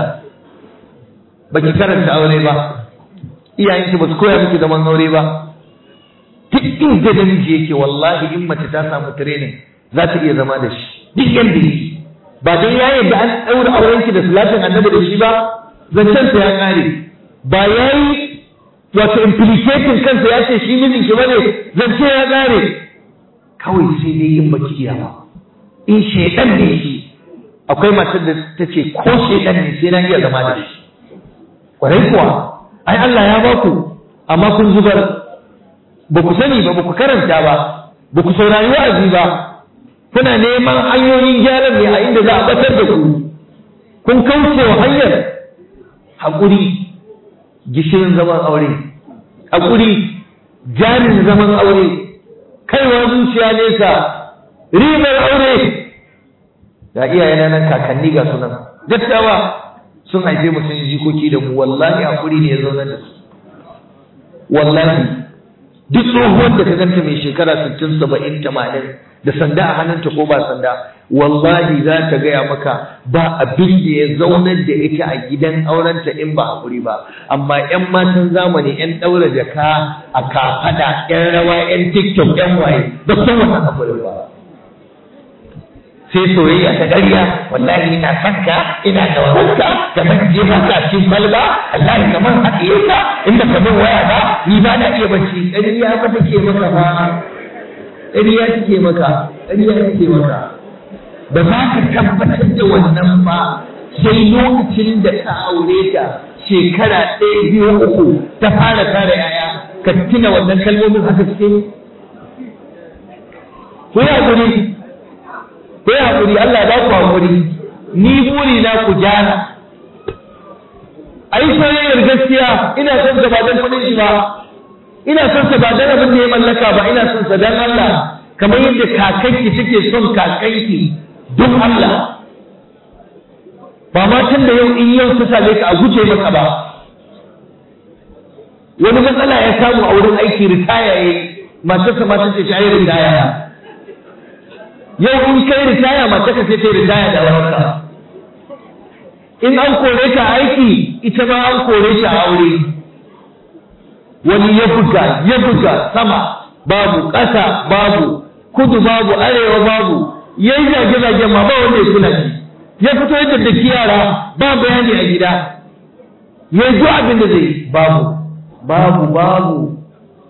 ba ki karanta aure ba, iyayenki ba su koya miki zaman aure ba. Duk inda namiji yake wallahi in mace ta samu training za ta iya zama da shi duk yanda yake. Ba dai ya yadda an ɗaura aurenki da salatin annabi da shi ba, zancen sa ya ƙare. Ba yayi wato implicating kansa ya ce shi mijinki bane, zance ya ƙare. Kawai sai dai in baki iya ba. In shaidan ne shi, akwai matar da ta ce ko shaidan ne sai na iya zama da shi. Kwarai kuwa, ai Allah ya ba ku amma kun zubar, ba ku sani ba, ba ku karanta ba, ba ku saurari wa'azi ba. Kuna neman hanyoyin gyaran ne a inda za a batar da ku, kun kauce wa hanyar. Haƙuri gishirin zaman aure, haƙuri jarin zaman aure, kaiwa zuciya nesa, ribar aure. Ga iyayena nan kakanni ga sunan dattawa sun haife mu sun jikoki da mu, wallahi haƙuri ne ya zauna da su. Wallahi duk tsohuwar da ka ganta mai shekara 60 70 80 da sanda a hannunta ko ba sanda, wallahi za ta gaya maka ba abin da ya zaunar da ita a gidan aurenta in ba hakuri ba. Amma 'yan matan zamani, 'yan ɗaura jaka a kafaɗa, 'yan rawa, 'yan tiktok, 'yan waye, ba san wannan hakuri ba. Sai soyayya ta ƙarya, wallahi ina son ka, ina da wanka, kamar je haka cikin balba, wallahi kamar haɗiye ka, inda kamar waya ba, ni ba na iya bacci. Ƙarya ba take maka ba, ƙarya take maka, ƙarya take maka. Ba za ka tabbatar da wannan ba sai lokacin da ka aure ta shekara 1 2 3 ta fara kare yaya, ka tuna wannan kalmomin haka cikin. Ku yi haƙuri, ku yi haƙuri, Allah ba ku haƙuri. Ni buri na ku gyara. A yi soyayyar gaskiya, ina son sa ba don kuɗin shi ba, ina son sa ba don abin da ya mallaka ba, ina son sa don Allah, kamar yadda kakanki take son kakanki don Allah. Ba ma tun da yau in yau ta same ka a guje maka ba. Wani matsala ya samu a wurin aiki, ritaya ya yi, matarsa ma ta ce ta yi ritaya. Yau in kai ritaya matarka sai ta yi ritaya da warka. In an kore ka aiki, ita ma an kore ta a aure. Wani ya buga sama babu, ƙasa babu, kudu babu, arewa babu, yayi zage-zage ma ba wanda ya kula shi. Ya fito yadda da yara ba bayani a gida, ya zo abin da zai babu.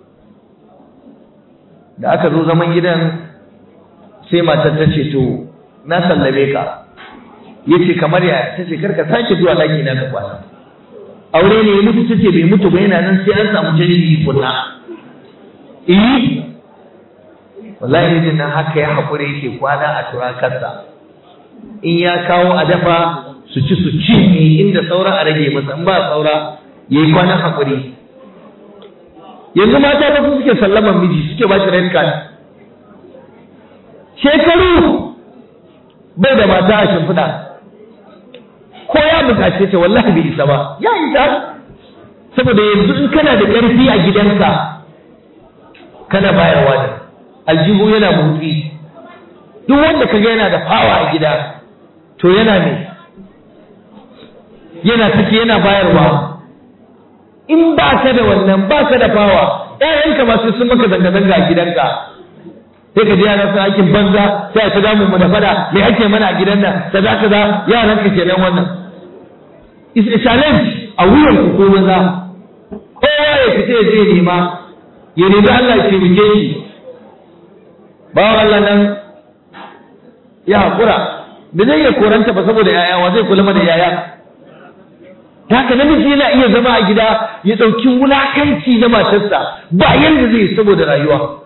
Da aka zo zaman gidan sai matar ta ce to na sallame ka. Yace kamar ya? Ta ce karka sake zuwa ɗaki na ka kwana. Aure ne ya mutu, ta ce bai mutu ba, yana nan sai an samu jariri kunna. Wallahi mijin nan haka ya haƙura yake kwana a turakarsa. In ya kawo a dafa su ci ne, inda saura a rage masa, in ba saura ya yi kwanan haƙuri. Yanzu mata ba su suke sallaman miji, suke ba shi red card. Shekaru bai da mata a shimfiɗa, ko ya buƙace ta wallahi bai isa ba, ya isa. Saboda yanzu in kana da ƙarfi a gidanka kana bayarwa ne, aljihu yana motsi. Duk wanda ka ga yana da fawa a gida to yana ne, yana take, yana bayarwa. In ba ka da wannan, ba ka da fawa, ƴaƴanka ma sai sun maka zanga-zanga a gidanka. Sai ka ji yana son aikin banza, sai ka damu mu da fada, me ake mana a gidan nan, kaza yaran ka kenan wannan. It's a challenge a wuyan ku ko maza. Kowa ya fita ya je nema, ya nemi Allah ya taimake shi. Bawan Allah nan ya haƙura, da zai iya koranta ba saboda yaya, wa zai kula mana yaya? Haka namiji yana iya zama a gida ya ɗauki wulakanci na matarsa ba yanda zai saboda rayuwa.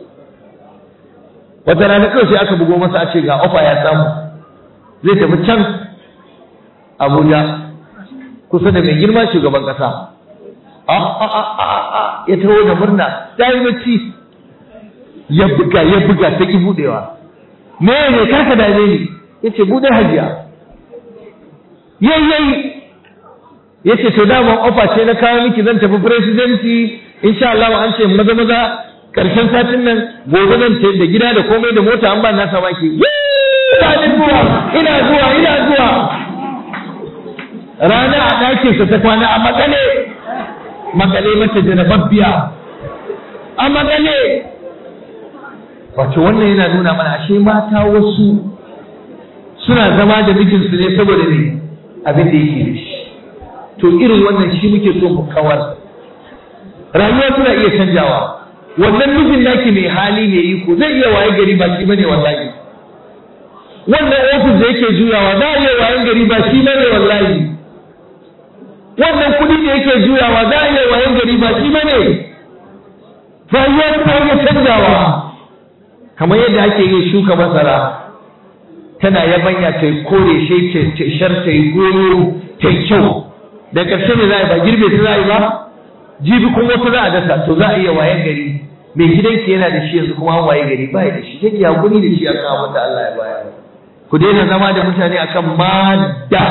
Wata rana kawai sai aka bugo masa a ce ga ofa ya samu zai tafi can Abuja kusa da mai girma shugaban kasa. Ya taho da murna ta yi bacci ya buga ta ki budewa. Me karka dame ni? Yace bude hajiya. Yayi yace to daman ofa ce na kawo miki zan tafi presidency insha Allah an ce maza karshen satin nan gobe zan ce da gida da komai da mota an ba na sama ki. Ina zuwa rana a ɗakinsa ta kwana a makale mata jarababbiya a makale. Wato wannan yana nuna mana ashe mata wasu suna zama da mijinsu ne saboda ne abin da yake da shi. To irin wannan shi muke so mu kawar. Rayuwa suna iya canjawa. Wannan mijin naki mai hali mai iko zai iya waye gari ba shi bane wallahi. Wannan ofis da yake juyawa za a iya waye gari ba shi bane wallahi. Wannan kudi da yake juyawa za a iya waye gari ba shi bane. Rayuwa ta iya canjawa. Kamar yadda ake yin shuka masara tana yabanya ta yi kore shi ta shar ta yi goro ta yi kyau. Da ƙarshe ne za a yi ba girbe ta za a yi ba, jibi kuma wata za a dasa to za a iya wayan gari mai gidanki yana da shi yanzu kuma an waye gari ba da shi take hakuri da shi akan abin da Allah ya bayar. Ku daina zama da mutane akan madda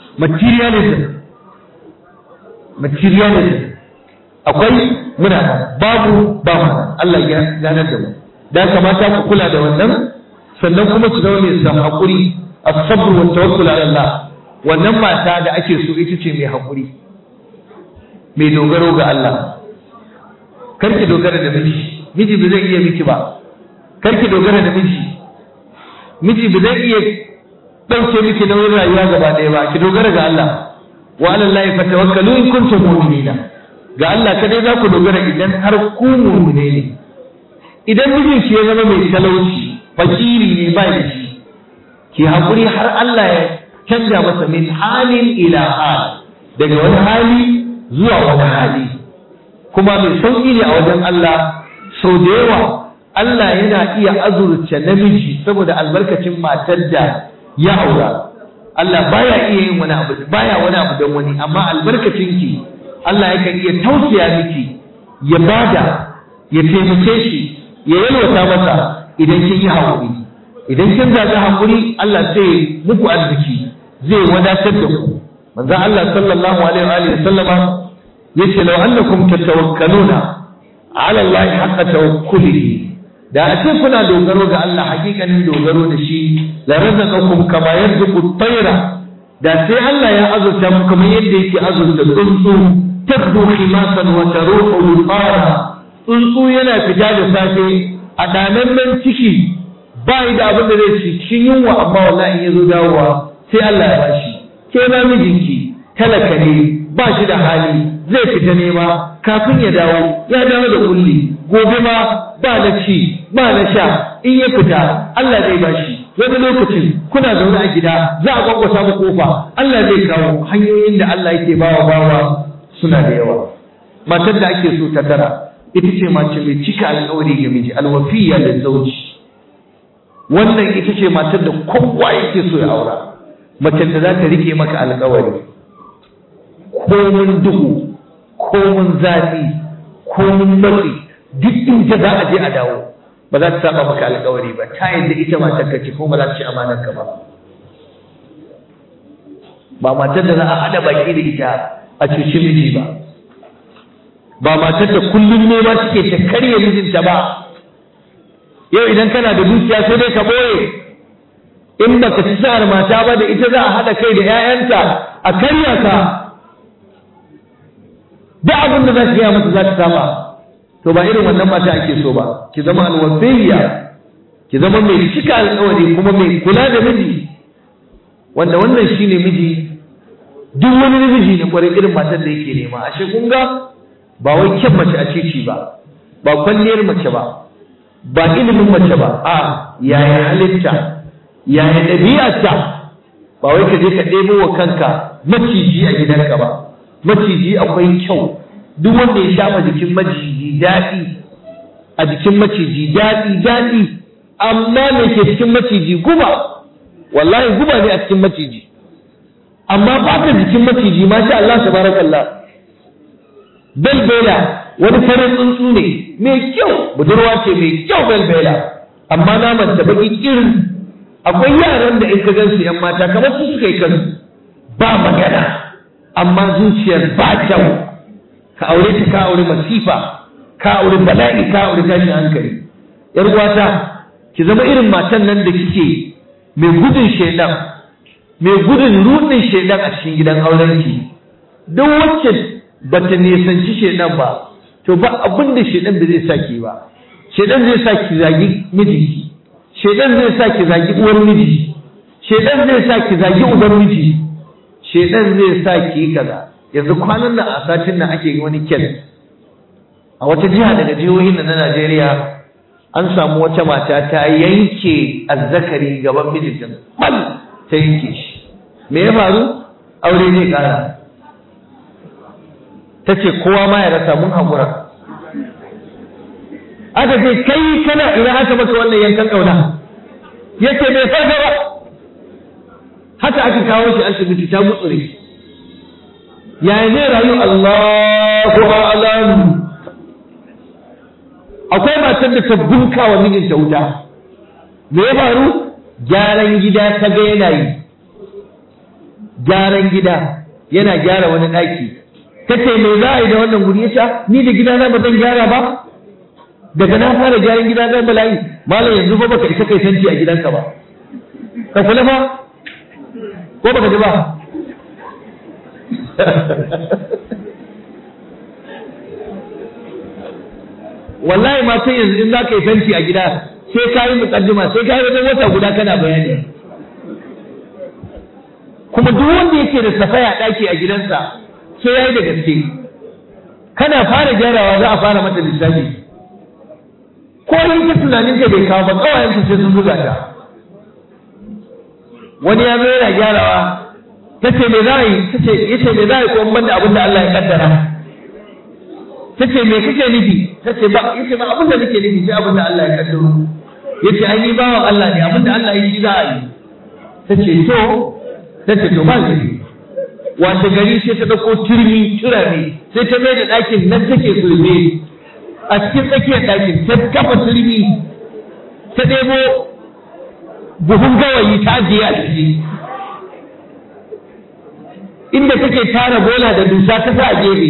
materialism akwai muna babu ba mu Allah ya ganar da mu. Da kamata ku kula da wannan sannan kuma su zama mai san hakuri as-sabr wa tawakkul ala Allah. Wannan mata da ake so ita ce mai haƙuri mai dogaro ga Allah. Karki dogara da miji ba zai iya miki ba. Karki dogara da miji ba zai iya ɗauke miki nauyin rayuwa gaba ɗaya ba. Ki dogara ga Allah. Wa ala Allah fatawakkalu in kuntum mu'minina. Ga Allah kadai za ku dogara idan har ku mu'mine ne. Idan mijinki ya zama mai talauci fakiri ne ba da shi ki haƙuri har Allah ya canja masa min halin ila hal, daga wani hali zuwa wani hali, kuma mai sauƙi ne a wajen Allah. Sau da yawa Allah yana iya azurta namiji saboda albarkacin matar da ya aura. Allah baya iya yin wani abu, baya wani abu don wani, amma albarkacin ki Allah yakan iya tausaya miki, ya bada, ya taimake shi, ya yalwata masa idan kin yi haƙuri. Idan kin zaɓi haƙuri Allah zai muku arziki, zai wadatar da ku. Manzon Allah sallallahu alaihi wa sallama yace law annakum tatawakkaluna ala Allah haqqa tawakkulihi, da a ce kuna dogaro ga Allah hakikanin dogaro da shi, la razaqakum kama yarzuqu at-tayra, da sai Allah ya azurta mu kamar yadda yake azurta tsuntsu, tabdu khimasan wa taruhu al-qara. Tsuntsu yana fita da safe a danannan ciki ba da abin da zai ci cikin yunwa, amma wallahi ya zo dawowa sai Allah ya bashi. Ke na mijinki talaka ne ba shi da hali zai fita nema, kafin ya dawo da kulli, gobe ma ba na ci ba na sha, in ya fita Allah zai bashi. Wani lokacin kuna zaune a gida za a kwakwata mu kofa Allah zai kawo. Hanyoyin da Allah yake bawa suna da yawa. Matar da ake so ta tara ita ce mace mai cika alƙawari ga miji, alwafiya da zauji. Wannan ita ce matar da kowa yake so ya aura, macen da za ta rike maka alƙawari komun duhu, komun zafi, komun matsi, duk inda za a je a dawo ba za ta saba maka alƙawari ba. Ta yadda ita matar ka ce ko ba za ta ci amanar ka ba. Ba matar da za a hada baki da ita a cuci miji ba. Ba matar da kullum ne ma take ta karya mijinta ba. Yau idan kana da dukiya sai dai ka boye, in baka ci sa'ar mata ba da ita za a haɗa kai da 'ya'yanta a karya ka. Duk abin da za ki yi mata za ta saba. To ba irin wannan mata ake so ba. Ki zama alwasiyya, ki zama mai cika alƙawari kuma mai kula da miji. Wanda wannan shine miji, duk wani miji ne kwarai irin matar da yake nema. Ashe kun ga ba wai kyan mace a cici ba, ba kwalliyar mace ba, ba ilimin mace ba, a yaya halitta, yaya ɗabi'arta, ba wai ka je ka ɗebo wa kanka maciji a gidanka ba. Maciji akwai kyau, duk wanda ya shafa jikin maciji daɗi, a jikin maciji daɗi, amma me ke cikin maciji guba, wallahi guba ne a cikin maciji. Amma ba ka jikin maciji masha Allah tabarakallah. Belbela wani farin tsuntsu ne mai kyau, budurwa ce mai kyau belbela, amma naman ta baki irin. Akwai yaran da in ka gansu yan mata kamar su suka yi kansu, ba magana amma zuciyar ba kyau. Ka aure ta ka aure masifa, ka aure bala'i, ka aure tashin hankali. Yar uwata ki zama irin matan nan da kike mai gudun shedan, mai gudun rudin shedan a cikin gidan aurenki. Duk wacce bata nisanci shedan ba, to ba abin da shedan da zai saki ba. Shedan zai saki zagi mijinki, shedan zai saki zagi uwar miji, shedan zai saki zagi uban miji, shedan zai saki kaza. Yanzu kwanan nan a satin nan ake wani kes a wata jiha daga jihohin na Najeriya, an samu wata mata ta yanke azzakari gaban mijinta, bal ta yanke shi. Me ya faru? Aure zai kara. Ta ce kowa ma ya rasa, mun haƙura. Aka ce kai kana ina aka maka wannan yankan ƙauna? Yace bai farka ba. Haka aka kawo shi asibiti ta mutsure. Yaya zai rayu? Allahu a'lam. Akwai matar da ta bunka wa mijinta wuta. Me ya faru? Gyaran gida ta ga yana yi. Gyaran gida yana gyara wani ɗaki. Ta ce me za a yi da wannan guri? Ya ni da gida na ba zan gyara ba. Daga na fara gyaran gida zan bala'i. Malam yanzu ba baka isa kai tanti a gidanka ba. Ka kula fa? Ko baka ji ba? Wallahi ma sai yanzu in za ka yi tanti a gida sai ka yi mukaddima, sai ka yi wajen wata guda kana bayani. Kuma duk wanda yake da safaya ɗaki a gidansa sai ya yi da gaske. Kana fara gyarawa za a fara mata lissafi. Ko yin ta tunanin ka bai kawo ba, ƙawayen sai sun buga ta. Wani ya zo yana gyarawa, ta ce me za a yi? Ta ce yace me za a yi ko ban da abin da Allah ya kaddara. Ta ce me kake nufi? Ta ce ba, yace ba abin da nake nufi sai abin da Allah ya kaddaro. Yace ai ni bawan Allah ne, abin da Allah ya shi za a yi. Ta ce to ba shi. Wace gari sai ta dauko turmi sai ta mai da ɗakin nan take sulme. A cikin tsakiyar ɗakin ta kafa turmi, ta ɗebo buhun gawayi ta ajiye a ciki. Inda take tara bola da dusa ta sa a gefe.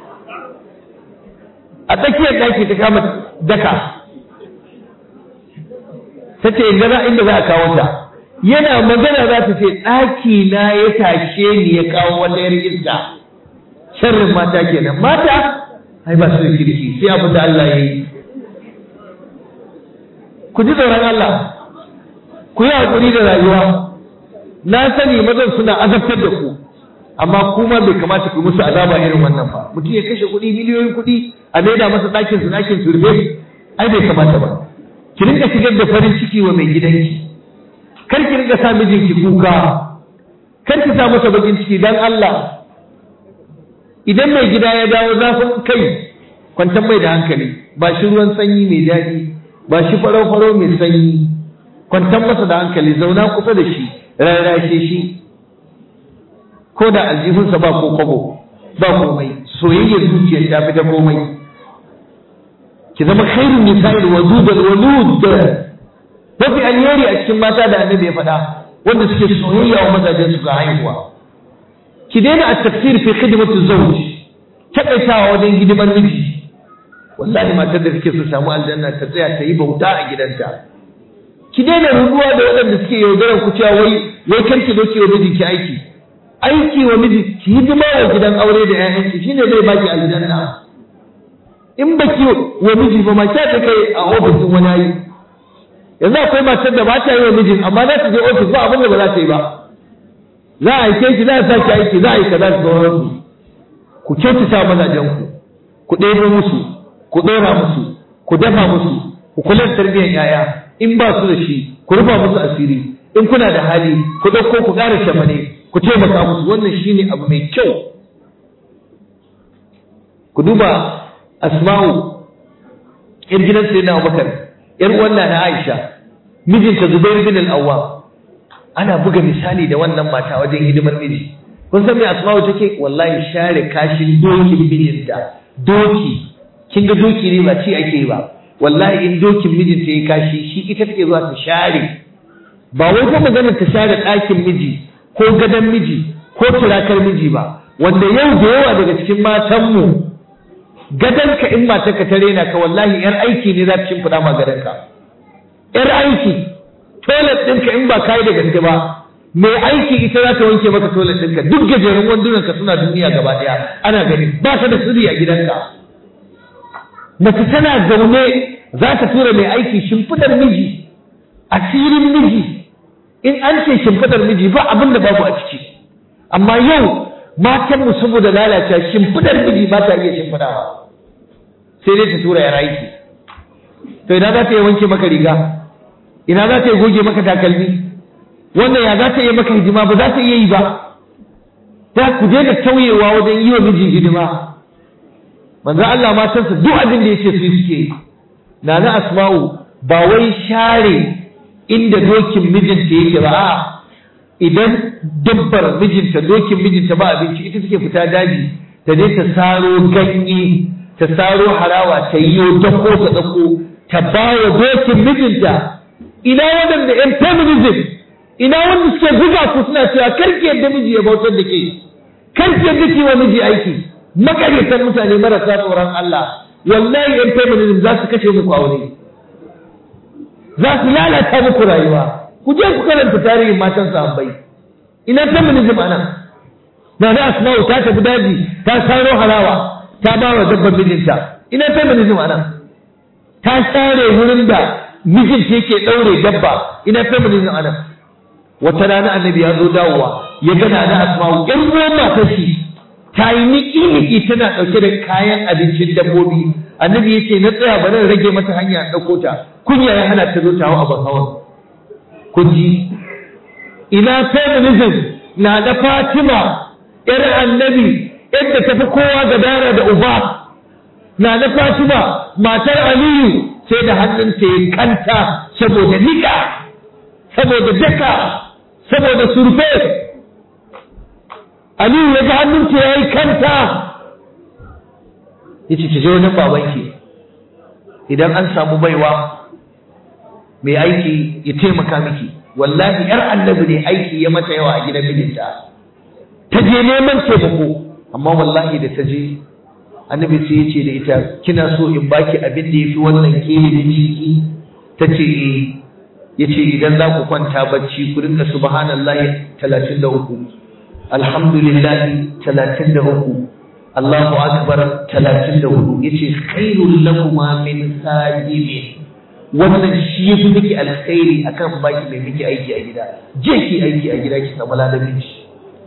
A tsakiyar ɗaki ta kama daka. Ta ce inda za a kawo ta. Yana magana za ta ce ɗaki na ya tashe ni ya kawo wata yar iska. Sharrin mata kenan. Mata ai ba su da kirki, sai abin da Allah ya yi. Ku ji tsoron Allah, ku yi haƙuri da rayuwa. Na sani mazan suna azabtar da ku, amma kuma bai kamata ku musu azaba irin wannan ba. Mutum ya kashe kuɗi, miliyoyin kuɗi, a maida masa ɗakin su rufe, ai bai kamata ba. Ki rinka shigar da farin ciki wa mai gidanki. Kar ki rinka sa mijinki kuka, kar ki sa masa bakin ciki dan Allah. Idan mai gida ya dawo zafin kai, kwantar mai da hankali, ba shi ruwan sanyi mai daɗi, ba shi farau-farau mai sanyi, kwantar masa da hankali, zauna kusa da shi, rarrashe shi, ko da aljihunsa ba ko kwabo, ba komai, soyayyar zuciyar ta fi ta komai. Ki zama khairun nisa'il wadudal walud, mafi alheri a cikin mata da annabi ya faɗa, wanda suke soyayya wa mazajen su ga haihuwa. Ki daina a tafsir fi khidmatu zawj, takaitawa wajen hidimar miji. Wallahi matar da take so samu aljanna ta tsaya ta yi bauta a gidanta. Ki daina rubuwa da waɗanda suke yaudaran ku cewa wai kar ki doke wa mijinki aiki. Aiki wa miji, ki hidima wa gidan aure da ƴaƴanki shine zai baki aljanna. In baki wa miji ba ma ta kai a ofisin wani ayi. Yanzu akwai matar da ba ta yi wa mijin amma za ta je ofis ba abin da ba za ta yi ba. Za a aike ki, za a saki aiki, za a yi kaza da sauransu. Ku kyautata mazajenku, ku ɗebo musu, ku ɗora musu, ku dafa musu, ku kula da tarbiyyar yaya. In ba su da shi, ku rufa musu asiri. in kuna da hali ku ɗauko ku ƙara shafane ku taimaka musu, wannan shine abu mai kyau. Ku duba Asma'u ‘yar gidan Sayyidina Abubakar, ‘yar uwan na Aisha, mijinta Zubair bin al-Awwam, ana buga misali da wannan mata wajen hidimar miji. Kun san me Asma'u take? Wallahi share kashin dokin mijinta. Doki, kin ga doki ne ba ci ake yi ba. Wallahi in dokin mijinta yayi kashi, shi ita take zuwa ta share. Ba wai ta magana ta share ɗakin miji ko gadon miji ko turakar miji ba, wanda yau da yawa daga cikin matanmu gadonka in matarka ta rena ka, wallahi yar aiki ne za ta shimfiɗa ma gadonka. Yar aiki, toilet ɗinka in ba kayi da gaske ba, mai aiki ita za ta wanke maka toilet ɗinka, duk gajerun wandunanka suna duniya gaba ɗaya ana gani, ba ka da sirri a gidanka. Mace tana zaune za ta tura mai aiki shimfiɗar miji, asirin miji, in an ce shimfiɗar miji ba abin da babu a ciki. Amma yau matanmu saboda lalacewa shimfiɗar miji ba ta iya shimfiɗawa, sai dai ta tura yar aiki. To ina za ta yi wanke maka riga, ina za ta yi goge maka takalmi, wannan ya za ta yi maka hidima, ba za ta iya yi ba. Ta ku daina tauyewa wajen yi wa miji hidima. Manzo Allah matansa duk abin da yake su suke yi. Nana Asma'u ba wai share inda dokin mijinta yake ba, a idan dabbar mijinta, dokin mijinta ba abinci, ita take fita daji ta je ta saro ganye, ta saro harawa, ta yi dako ta dako, ta bawa dokin mijinta. Ina waɗanda ‘yan feminism, ina wanda suke buga ku suna cewa karki yadda miji ya bautar da ke, karki yadda ke wa miji aiki, makarantar mutane marasa tsoron Allah. Wallahi ‘yan feminism za su kashe muku aure, za su lalata muku rayuwa. Ku je ku karanta tarihin matan sahabbai. Ina feminism anan? Na da Asma'u ta tafi daji, ta saro harawa, ta ba wa dabbar mijinta. Ina feminism anan? Ta share wurin da mijinta yake daure dabba. Ina feminism anan? Wata rana annabi ya zo dawowa, ya gana na Asma'u ƴan uwan matar shi ta yi niki tana ɗauke da kayan abincin dabbobi. Annabi ya ce na tsaya bari rage mata hanya ɗauko ta. Kunya ya hana ta zo ta hau abin hawan. Kun ji? Ina feminism na da Fatima ƴar annabi yadda ta fi kowa gadara da uba. Na da Fatima matar Aliyu sai da hannunta ya kanta saboda nika, saboda daka, saboda surfe. Aliyu ya ga hannunta ya yi kanta. Ya ce ki je wajen babanki, idan an samu baiwa mai aiki ya taimaka miki. Wallahi ‘yar annabi ne aiki ya mata yawa a gidan mijinta. Ta je neman taimako, amma wallahi da ta je annabi sai ya ce da ita, kina so in baki abin da ya fi wannan kilimin ciki? Ta ce ya ce idan za ku kwanta bacci ku rinka subhanallahi 33, alhamdulillahi 33, Allahu akbar 34. Yace khairul lakuma min sajibin. Wannan shi yafi miki alkhairi akan baki mai miki aiki a gida. Je ki aiki a gida ki samu ladan shi.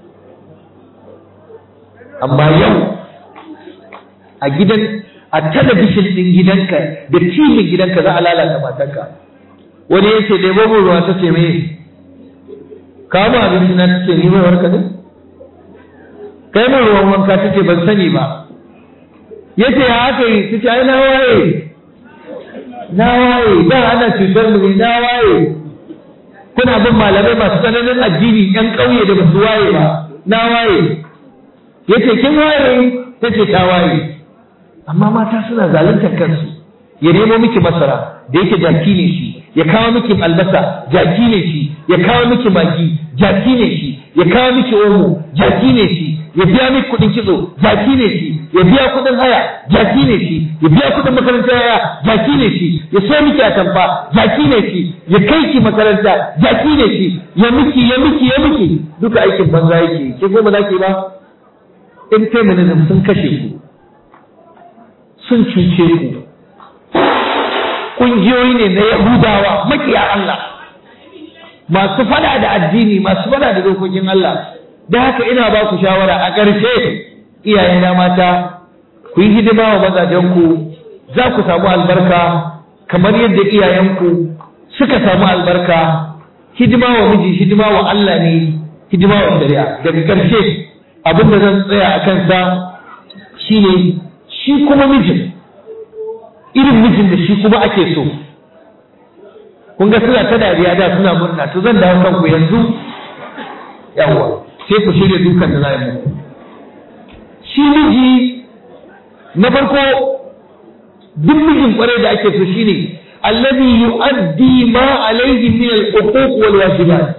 Amma yau a gidan, a talabishin din gidanka da TV gidanka za a lalata matanka. Wani yace da babu ruwa ta ce me? Kama abinci na ta ce ni mai warka ne? Kai mai ruwan wanka ta ce ban sani ba. Yace ya haka yi, ta ce ai na waye. Na waye, da ana cutar mu ne, na waye. Kuna bin malamai masu tsananin addini ƴan ƙauye da basu waye ba. Na waye. Yace kin waye? Ta ce ta waye. Amma mata suna zaluntar kansu. Ya nemo miki masara da yake jaki ne shi, ya kawo miki albasa, jaki ne shi, ya kawo miki magi, jaki ne shi, ya kawo miki omo, jaki ne shi, ya biya miki kuɗin kitso, jaki ne shi, ya biya kuɗin haya, jaki ne shi, ya biya kuɗin makarantar haya, jaki ne shi, ya so miki atamfa, jaki ne shi, ya kai ki makaranta, jaki ne shi, ya miki, duka aikin banza yake. Ke goma za ki ba? In feminism sun kashe ku, sun cuce ku. Ƙungiyoyi ne na Yahudawa makiya Allah, masu fada da addini, masu fada da dokokin Allah. Da haka ina ba ku shawara a ƙarshe, iyayena mata, ku yi hidima wa mazajenku, za ku samu albarka kamar yadda iyayenku suka samu albarka. hidima wa miji hidima wa Allah ne, hidima wa shari'a. Daga ƙarshe abin da zan tsaya a kansa shine shi kuma mijin, irin mijin da shi kuma ake so. Kun ga suna ta dariya da suna murna, to zan dawo kanku yanzu. Yawwa, sai ku shirya dukan da za a yi. Shi miji na farko, duk mijin kwarai da ake so shine allazi yu'addi ma alayhi min al-huquq wal wajibat.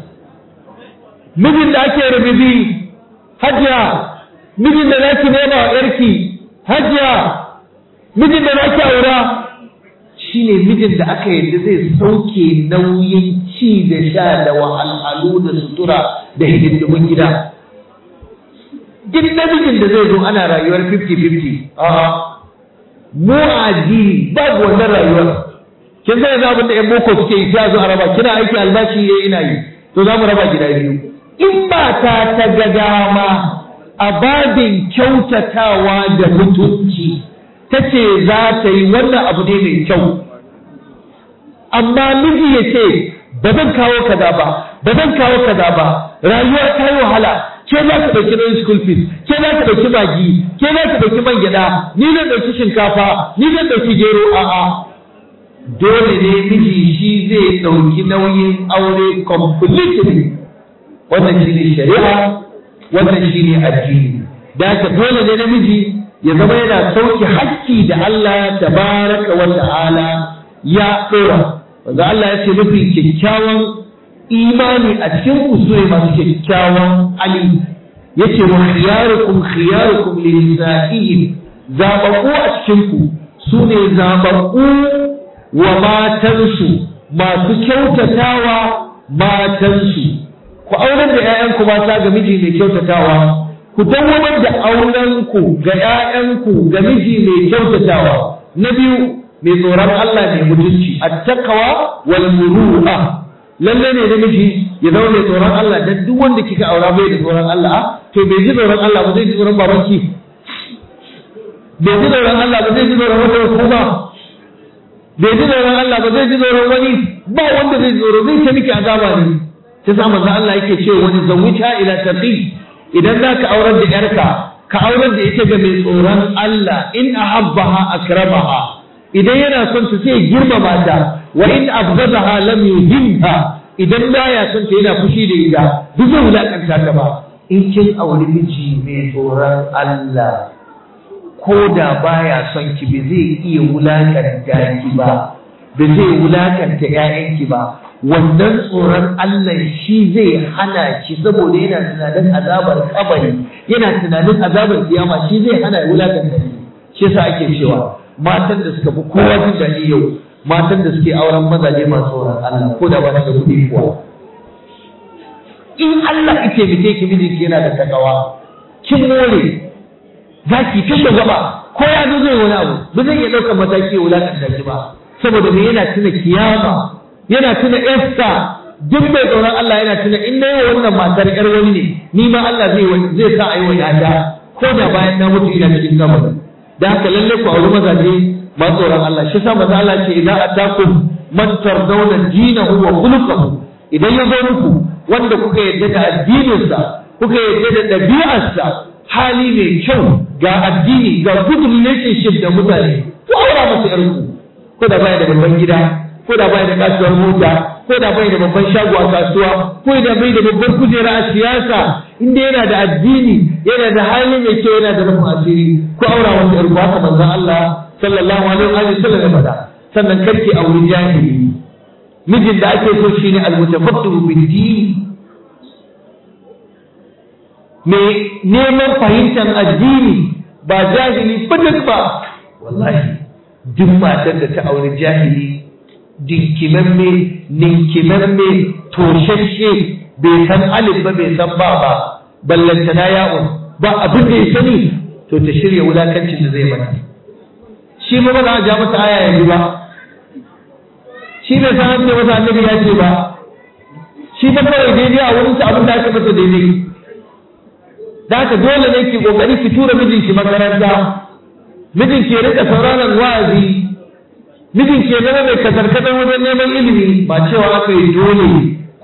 Mijin da ake rububi hajja, mijin da zaki nema wa yarki hajja, mijin da zaki aura shine mijin da aka yarda zai sauke nauyin ci da sha da wahalhalu da sutura da hidindimin gida. Duk namijin da zai zo ana rayuwar 50-50, mu addini babu wannan rayuwar. Kin san yanzu abin da ƴan boko suke yi, sai a zo a raba, kina aiki albashi ina yi, to za mu raba gida biyu. In ba ta ga dama a babin kyautatawa da mutunci ta ce za ta yi wannan abu ne mai kyau, amma miji ya ce ba zan kawo kaza ba, ba zan kawo kaza ba, rayuwa ta yi wahala, ke za ka ɗauki nauyin school fees, ke za ka ɗauki magi, ke za ka ɗauki man gyaɗa, ni zan ɗauki shinkafa, ni zan ɗauki gero, a'a. Dole ne miji shi zai ɗauki nauyin aure completely. Wannan shi ne shari'a, wannan shi ne addini. Da haka dole ne namiji ya zama yana sauki hakki da Allah tabaraka wa ta'ala ya ɗora. Wanda Allah ya ce mafi kyakkyawan imani a cikin usuri masu kyakkyawan ali. Yace wa khiyarukum linisa'ihim, zaɓaɓɓu a cikinku su ne zaɓaɓɓu wa matansu, masu kyautatawa matansu. Ku auren da ‘ya'yanku mata ga miji mai kyautatawa, ku dawwamar da aurenku ga ‘ya'yanku ga miji mai kyautatawa. Na biyu, mai tsoron Allah mai mutunci, attaqwa wal muru'a. Lalle ne namiji ya zama mai tsoron Allah, dan duk wanda kika aura bai da tsoron Allah, to bai ji tsoron Allah ba zai ji tsoron babanki. Bai ji tsoron Allah ba zai ji tsoron wata hukuma. Bai ji tsoron Allah ba zai ji tsoron wani, ba wanda zai tsoro, zai ta miki azaba ne. Ta sa manzo Allah yake ce wani zawita ila taqi, idan zaka aurar da yarka ka aurar da ita ga mai tsoron Allah, in ahabbaha akramaha, idan yana son ta sai girmama ta, wa in abghadaha lam yuhibha, idan baya son ta yana fushi da ita duk zai wulakanta ta ba. In kin auri miji mai tsoron Allah, ko da baya son ki ba zai iya wulakanta ki ba, ba zai wulakanta ƴaƴanki ba. Wannan tsoron Allah shi zai hana ki, saboda yana tunanin azabar kabari, yana tunanin azabar kiyama, shi zai hana ya wulakanta ki. Shi yasa ake cewa matan da suka fi kowa jin daɗi yau, matan da suke auren mazaje masu tsoron Allah, ko da ba su da kuɗi kuwa. In Allah ya taimake ki mijinki yana da takawa, kin more, za ki kashe gaba, ko ya zo zai wani abu, ba zai iya ɗaukar mataki ya wulakanta ki ba, saboda me yana tuna kiyama, yana tuna ƴarsa. Duk mai tsoron Allah yana tuna in na yi wannan matar ƴar wani ne, ni ma Allah zai sa a yi wa ƴata, ko da bayan na mutu ina cikin kabari. Da haka lalle ku auri mazaje masu tsoron Allah. Shi sa maza Allah ce idan atakum man tardawna dinahu wa khuluquhu, idan ya zo muku wanda kuka yarda da addininsa, kuka yarda da ɗabi'arsa, hali mai kyau, ga addini, ga good relationship da mutane, ku aura masa ƴarku, ko da baya da babban gida, ko da bai da kasuwar mota, ko da bai da babban shago a kasuwa, ko da bai da babbar kujera a siyasa, inda yana da addini, yana da hali mai kyau, yana da rufin asiri, ko aura wata yarku. Haka manzon Allah sallallahu alaihi wa sallam ya faɗa. Sannan karki auri jahili. Mijin da ake so shine al-mutafaqqihu bid-din, mai neman fahimtar addini, ba jahili fitik ba. Wallahi duk matar da ta auri jahili, dinkimamme, ninkimamme, toshashe, bai san alif ba, bai san ba, ballantana ya'un, ba abin da ya sani, to ta shirya wulakancin da zai mata. Shi ma ba za a ja mata aya yanzu ba, shi bai san ce mata annabi ya ce ba, shi ba kawai daidai a wurin abin da aka masa daidai. Da haka dole ne ki kokari ki tura mijinki makaranta, mijinki ya rika sauraron wa'azi, mijin ke zama mai kasar-kasar wajen neman ilimi, ba cewa aka yi dole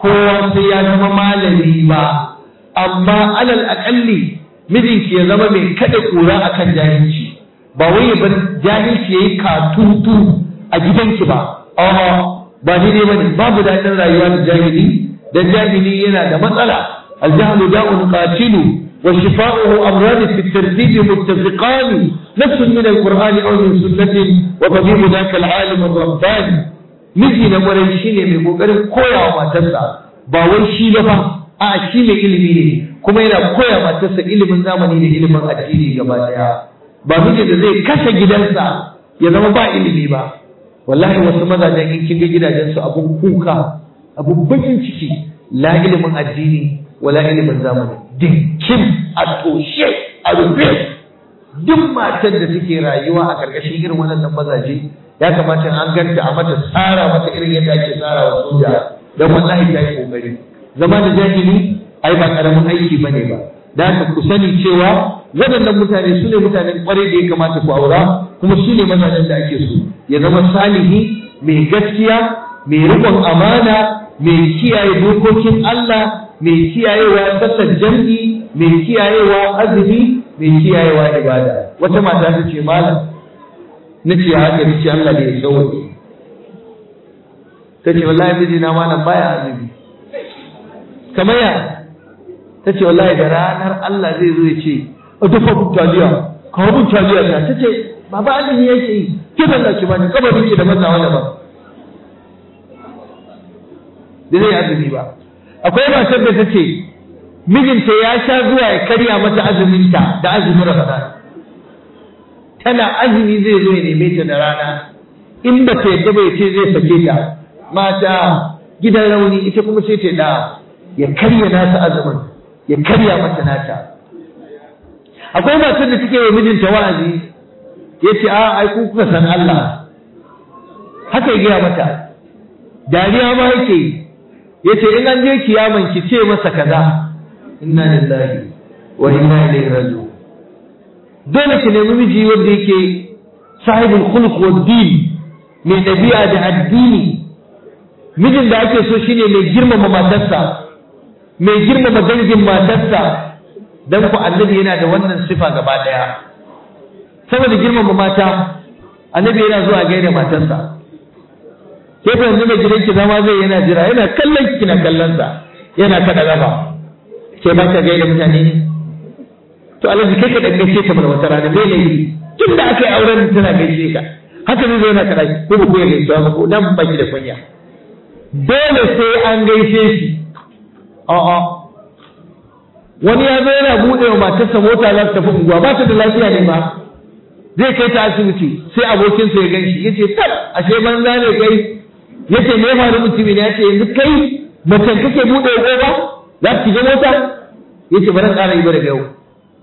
kowa sai ya zama malami ba, amma alal aƙalli mijinki ya zama mai kada kura akan jahilci, ba wai ya bar jahilci yayi katutu a gidanki ba. Ba daidai bane, babu daɗin rayuwa da jahili, dan jahili yana da matsala. Al-jahlu da'un qatilu wa shifa'uhu amran fi at-tartib muttafiqan, nafs min al-Qur'an aw min sunnatin wa tabibu dhaka al-alim ar-rabbani. Miji na kwarai shine mai kokarin koyawa matarsa, ba wai shi ba, a shi ne ilimi ne, kuma yana koya matarsa ilimin zamani da ilimin addini gaba daya. Ba miji da zai kashe gidansa ya zama ba ilimi ba. Wallahi wasu mazajen in kin ga gidajensu abun kuka, abun bakin ciki, la ilimin addini wala ilimin zamani, dinkin a toshe a rufe. Duk matar da take rayuwa a ƙarƙashin irin wannan mazaje ya kamata an ganta a mata tsara mata irin yadda ake tsara wa soja, don wallahi ta yi kokari. Zama da jahili ai ba karamin aiki bane ba. Da haka ku sani cewa waɗannan mutane su ne mutanen ƙwarai da ya kamata ku aura, kuma su ne mazajen da ake so. Ya zama salihi, mai gaskiya, mai riƙon amana, mai kiyaye dokokin Allah, mai kiyayewa sallar jam'i, mai kiyayewa azumi, mai kiyayewa ibada. Wata mata ta ce malam, na ce haka, ni ce Allah da ya sauke. Ta ce wallahi mijina malam baya azumi. Kamar ya? Ta ce wallahi da ranar Allah zai zo ya ce a dafa mun taliya, kawo mun taliya ta ce baba azumi yake yi, ki Allah ki bani kabarin ki da mazawa da ba. Da zai azumi ba. Akwai matar da ta ce mijinta ya sha zuwa ya karya mata azuminta da azumin Ramadan. Tana azumi zai zo ya neme ta da rana, in ba ta yadda bai ce zai sake ta. Mata gidan rauni, ita kuma sai ta da ya karya nata azumin, ya karya mata nata. Akwai matar da take wa mijinta wa'azi, ya ce ai ku kuka san Allah. Haka ya gaya mata, dariya ma yake yi, ya ce in an je kiyaman ki ce masa kaza, inna lillahi wa inna ilaihi raji'un. Dole ki nemi miji wanda yake sahibul khuluq wad din, mai dabi'a da addini. Mijin da ake so shine mai girmama matarsa, mai girmama dangin matarsa, dan ku annabi yana da wannan sifa gaba daya. Saboda girmama mata, annabi yana zuwa gaida matarsa. Ke fa yanzu mai gidanki zama zai yana jira, yana kallon ki na kallon sa, yana kada gaba. Ke ba ka gaida mutane ne? To Allah kai ka dangace ta mana wata rana bai laifi. Tun da aka yi auren tana gaishe ka. Haka ne zai na kada ko ba ku ya gaishe ba ko nan ba ki da kunya. Dole sai an gaishe shi. A'a. Wani ya zo yana buɗe wa matarsa mota za ta tafi unguwa, ba ta da lafiya ne ba. Zai kai ta asibiti sai abokinsa ya gan shi, ya ce tab ashe banza ne kai. Ya ce me ya faru mutumin, ya ce yanzu kai macen kake buɗe wa ƙofa za ta shiga mota? Ya ce bari ƙara yi ba daga yau.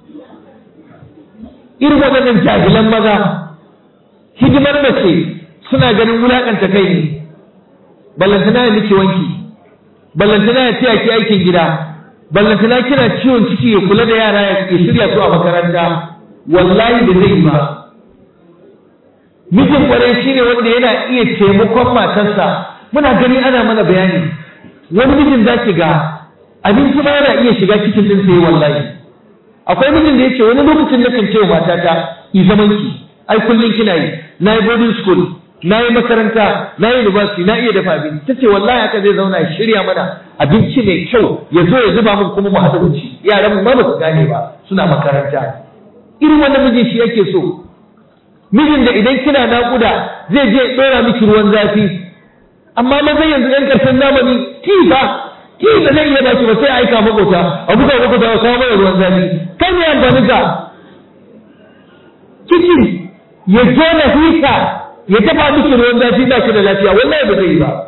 Irin waɗannan jahilan maza, hidimar mace suna ganin wulaƙanta kai ne. Ballantana ya miki wanki, ballantana ya taya ki aikin gida, ballantana kina ciwon ciki ya kula da yara ya shirya su a makaranta. Wallahi da zai ba. Mijin kwarai shine wanda yana iya taimakon matarsa. Muna gani ana mana bayani. Wani mijin za ki ga abinci ma yana iya shiga cikin din sai wallahi. Akwai mijin da yace wani lokacin da kan ce wa matata yi zaman ki, ai kullun kina yi, na yi boarding school, na yi makaranta, na yi university, na iya dafa abinci. Tace wallahi haka zai zauna ya shirya mana abinci mai kyau, ya zo ya zuba min kuma mu haɗa wuci. Yaran mu ma ba su gane ba, suna makaranta. Irin wannan mijin shi yake so. Mijin da idan kina naƙuda zai je ɗora miki ruwan zafi. Amma maza yanzu ɗan ƙarshen zamani ki ba zai iya baki ba sai aika makota, a buga makota wa kawo mai ruwan zafi. Kan ne amfani ka kicin ya jona hita ya dafa miki ruwan zafi ba ki da lafiya, wallahi ba zai yi ba.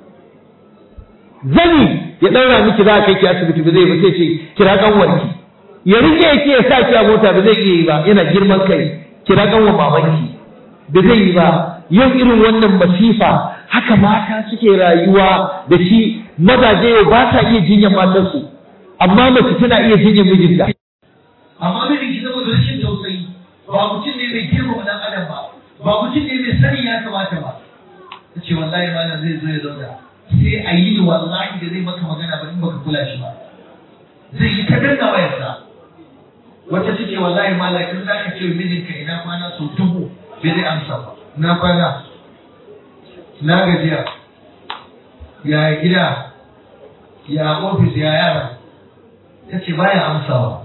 Zani ya ɗaura miki za a kai ki asibiti ba zai ba, sai ce kira ƙanwarki. Ya rike ki ya sa ki a mota ba zai iya yi ba, yana girman kai. Kira kanwa babanki da zai yi ba. Yau irin wannan masifa haka mata suke rayuwa da shi. Mazaje ba sa iya jinyar matarsu, amma mace tana iya jinyar mijinta. Amma mijin ki saboda rashin tausayi, ba mutum ne mai girmama dan adam ba mutum ne mai sani ya kamata ba. Ta ce wallahi malam zai zo ya zauna sai a yi wallahi da zai maka magana ba in baka kula shi ba zai yi ta danna wayarsa. Wata take wallahi malakin za ka ce mijinka ina kwana sau 1000 bai zai amsa ba. Na kwana, na gajiya, ya gida, ya ofis, ya yara. Ta ce baya amsawa.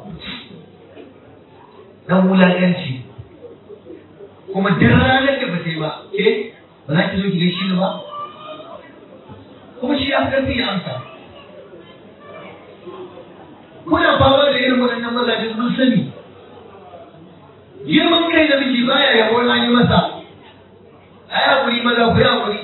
Dan wulaƙanci. Kuma duk ranar da ba ta yi ba, ke ba za ki zo ki gaishe ni ba? Kuma shi an karfi ya amsa. Kuna fama da irin waɗannan mazajen sun sani. Girman kai da miji baya yabo na yi masa. A yi haƙuri maza ku yi haƙuri.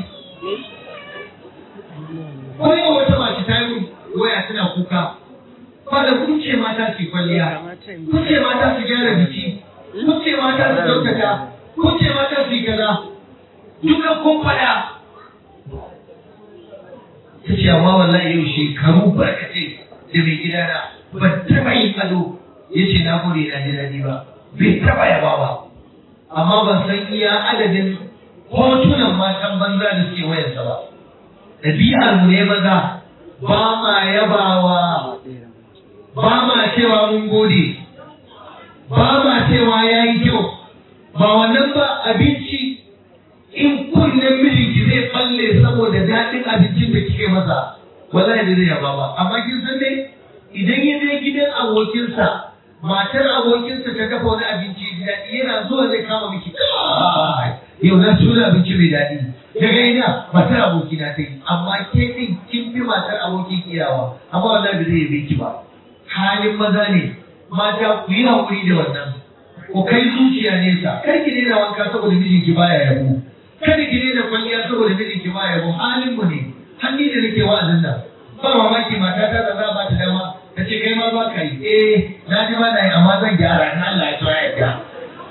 Ko yau wata mace ta yi waya tana kuka. Fada kun ce mata su kwalliya, kun ce mata su gyara biki, kun ce mata su kyautata, kun ce mata su yi kaza. Duka kun faɗa. Ta ce amma wallahi yau shekaru barkatai da mai gidana ban taɓa yin ado ya ce na gode na ji daɗi ba, bai taɓa yaba ba. Amma ban san iya adadin hotunan matan banza da suke wayarsa ba. Ɗabi'ar mu ne maza ba ma yabawa, ba ma cewa mun gode, ba ma cewa ya yi kyau, ba wannan ba abinci in kunnen mijinki zai balle saboda daɗin abincin da kike masa wallahi da zai yaba ba. Amma kin san dai idan ya je gidan abokinsa matar abokinsa ta dafa wani abinci daɗi yana zuwa zai kama miki yau na tura abinci mai daɗi daga ina matar abokina ta yi. Amma ke ɗin kin fi matar abokin iyawa amma wallahi ba zai yabe ki ba. Halin maza ne mata ku yi haƙuri da wannan, ku kai zuciya nesa. Kar ki daina wanka saboda mijinki baya yabo, kada ki daina kwalliya saboda mijinki baya yabo. Halin mu ne. Hanni da nake wa'azin nan ba mamaki mata ta da za ba ta dama ta ce kai ma ba ka yi. Na ji ba na yi amma zan gyara in Allah ya so ya yarda.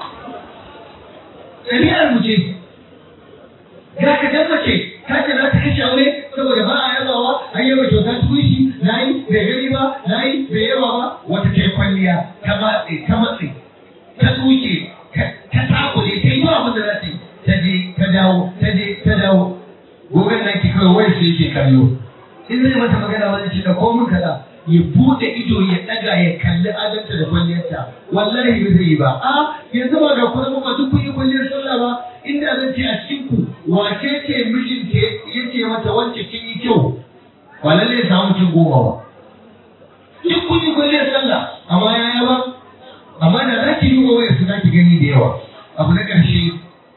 Ɗabi'ar mu ce. Ga ka tabbace ta ce za ta kashe aure saboda ba a yabawa an yaba kyauta tuwishi na yi bai gani ba na yi bai yaba ba. Wata ta yi kwalliya ta matse ta tsuke ta takure ta yi ba abin da za ta yi ta je ta dawo ta je ta dawo. Gobe na ki kawai wai sai yake kallo. In zai mata magana wani ce da komun kaza ya bude ido ya daga ya kalli adanta da kwalliyarta wallahi ba zai yi ba. Yanzu ba ga kuma muka duk kun yi kwalliyar sallah ba. Inda zan ce a cikin ku wace ce mijinta ya ce mata wance kin yi kyau ba lalle ya samu cin 10 ba. Duk kun yi kwalliyar sallah amma ya ba. Amma da za ki yi wa wayar su za ki gani da yawa. Abu na ƙarshe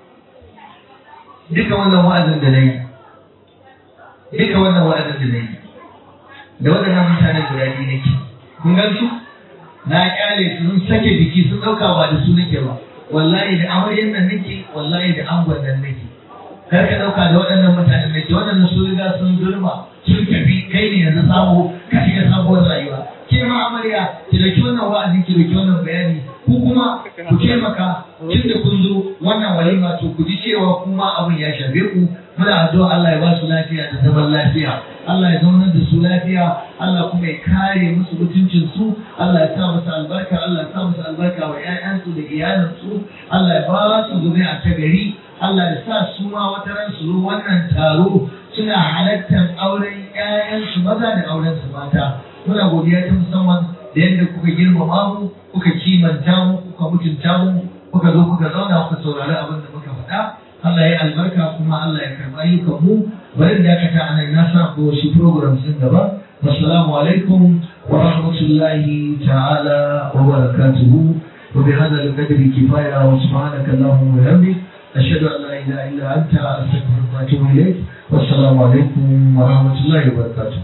duka wannan wa'azin da na yi da waɗannan mutanen guda biyu nake. Kun gan su? Na kyale su sun sake biki sun ɗauka ba da su nake ba. Wallahi da amaryan nan nake, wallahi da angon nan nake. Kar ka ɗauka da waɗannan mutanen nake, waɗannan su riga sun girma sun tafi kai ne yanzu sabo ka shiga sabuwar rayuwa. Ke ma amarya ki dauki wannan wa'azi ki dauki wannan bayani ku kuma ku taimaka tun da kun zo wannan walima to ku ji cewa kuma abin ya shafe ku. Muna addu'a Allah ya ba su lafiya da zaman lafiya, Allah ya zaunar da su lafiya, Allah kuma ya kare musu mutuncin su, Allah ya sa musu albarka, Allah ya sa musu albarka wa ƴaƴansu da iyalansu, Allah ya ba su zuri'a ta gari, Allah ya sa su ma wata ran su zo wannan taro suna halartar auren ƴaƴansu maza da auren su mata. Muna godiya ta musamman da yadda kuka girmama mu, kuka kimanta mu, kuka mutunta mu, kuka zo kuka zauna kuka saurari abin da muka faɗa. Allah ya albarka kuma Allah ya karɓi ayyukan mu. Bari da aka ta anan na sa ko shi program sun gaba. Assalamu alaikum wa rahmatullahi ta'ala wa barakatuhu. Wa bi hadha al-qadri kifaya wa subhanaka allahumma wa bihamdik ashhadu an la ilaha illa anta astaghfiruka wa atubu ilayk. Wassalamu alaikum wa rahmatullahi wa barakatuh.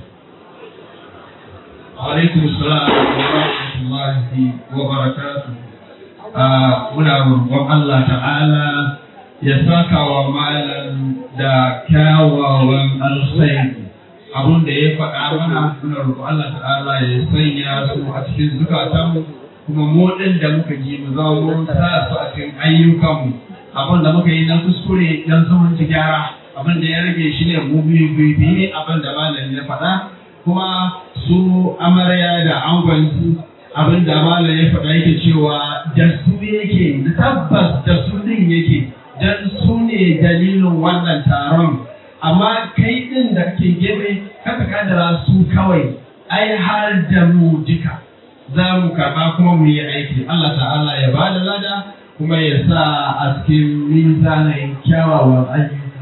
Alaikum assalam wa rahmatullahi wa barakatuh. Muna roƙon Allah ta'ala ya saka wa malam da kyawawan alkhairi. Abun da ya faɗa mana muna roƙon Allah ta'ala ya sanya su a cikin zukatanmu kuma mu ɗin da muka ji mu zama mun sa su a cikin ayyukanmu. Abun da muka yi na kuskure dan mun ci gyara, abin da ya rage shi ne mu bibi abin da malam ya faɗa. Kuma su amarya da angonsu abin da malam ya faɗa yake cewa da su yake tabbas da su din yake dan su ne dalilin wannan taron amma kai din da ke gefe kaka kadara su kawai, ai har da mu duka za mu karɓa kuma mu yi aiki. Allah ta'ala ya ba da lada kuma ya sa a cikin mizanin kyawawan ayyuka.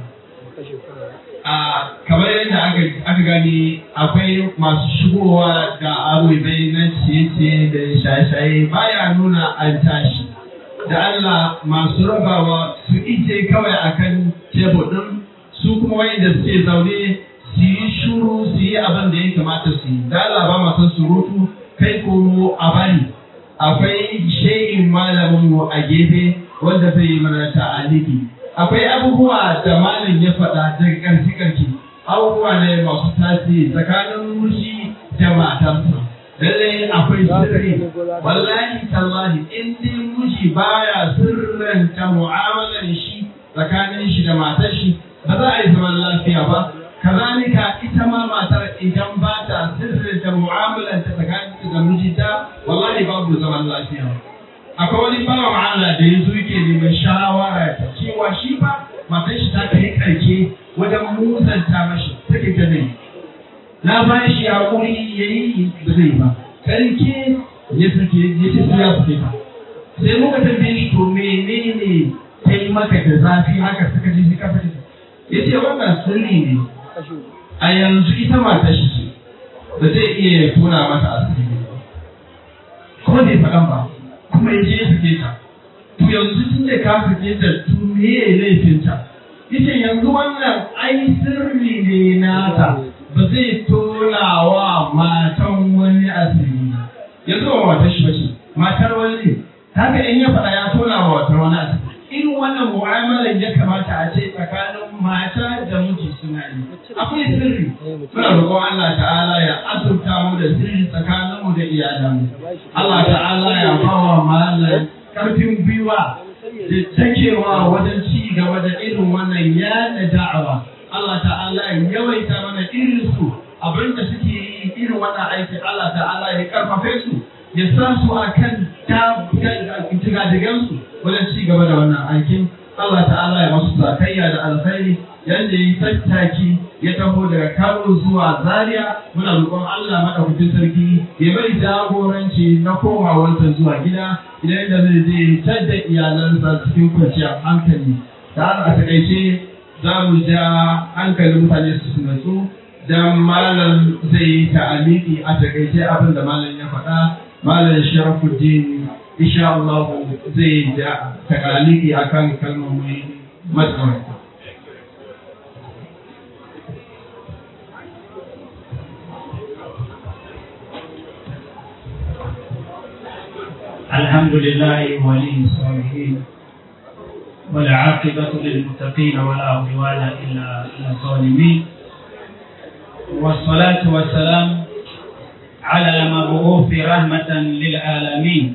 Kamar yadda aka gani akwai masu shigowa da abubuwa na ciye-ciye da shaye-shaye baya nuna an tashi. Da Allah masu rabawa su ije kawai akan tebur ɗin, su kuma wayanda suke zaune su yi shuru su yi abin da ya kamata su yi. Da Allah ba masu surutu kai ko a bari. Akwai shehin malamin mu a gefe wanda zai yi mana ta'aliki. Akwai abubuwa da malam ya faɗa daga ƙarshe abubuwa ne masu tasiri tsakanin miji da matarsa. Lallai akwai sirri, wallahi tallahi in dai miji baya sirranta mu'amalar shi tsakanin shi da matar shi ba za a yi zaman lafiya ba. Kazalika ita ma matar idan ba ta sirranta mu'amalar ta tsakanin da mijinta wallahi babu zaman lafiya. Akwai wani bawan Allah da yanzu yake neman shawara ta cewa shi ba matar shi ta kai karke wajen musanta mashi take ta zai. Na ba shi hakuri yayi da zai ba. Karke ya suke ya ce ya suke ta. Sai muka tambaye shi to menene ta yi maka da zafi haka suka ji shi kafa ta. Ya ce wannan sirri ne. A yanzu ita matar shi ce ba zai iya tona mata asiri ba. Ko bai faɗan ba. Kuma ya je suke ta, to yanzu tun da ka suke ta to me ya laifinta? Ita yanzu wannan ai sirri ne nata ba zai tona wa matan wani asiri. Yanzu ba matar shi bace, matar wani ne. Haka in ya faɗa ya tona wa matar wani asiri. Irin wannan mu'amalar ya kamata a ce tsakanin mata da miji suna yi. Akwai sirri. Muna roƙon Allah ta'ala ya azurta mu da sirri tsakanin mu da iyalanmu. Allah ta'ala ya bawa malam karfin gwiwa da takewa wajen ci gaba da irin wannan yada da'awa. Allah ta'ala ya yawaita mana irin su abinda suke yi irin wannan aiki. Allah ta'ala ya karfafe su ya sa su akan digadigansu wajen ci gaba da wannan aikin. Allah ta'ala ya masu zakayya da alkhairi yadda ya tattaki ya taho daga Kano zuwa Zaria. Muna roƙon Allah madaukakin sarki ya bai jagoranci na komawarsa zuwa gida idan da zai je tadda iyalansa cikin kwanciyar hankali. Da a takaice za mu ja hankalin mutane su natsu dan malam zai yi ta'aliki a takaice abin da malam ya faɗa. Malam Sharafuddin insha Allah zai da ta'aliki akan kalmomi matsawaita. الحمد لله ولي الصالحين والعاقبة للمتقين ولا عدوان إلا على الظالمين والصلاة والسلام على المبعوث رحمة للعالمين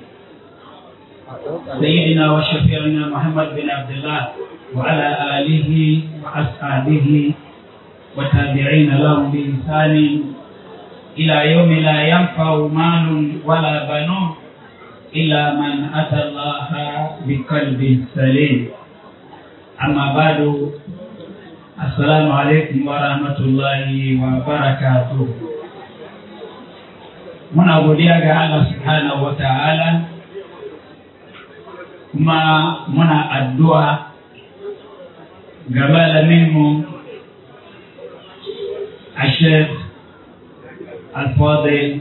سيدنا وشفيعنا محمد بن عبد الله وعلى آله وأصحابه وتابعين لهم بإحسان إلى يوم لا ينفع مال ولا بنون إلا من أتى الله بقلب سليم. أما بعد السلام عليكم ورحمة الله وبركاته. Muna godiya ga Allah subhanahu wa ta'ala kuma muna addu'a ga malaminmu Sheikh Al-Fadil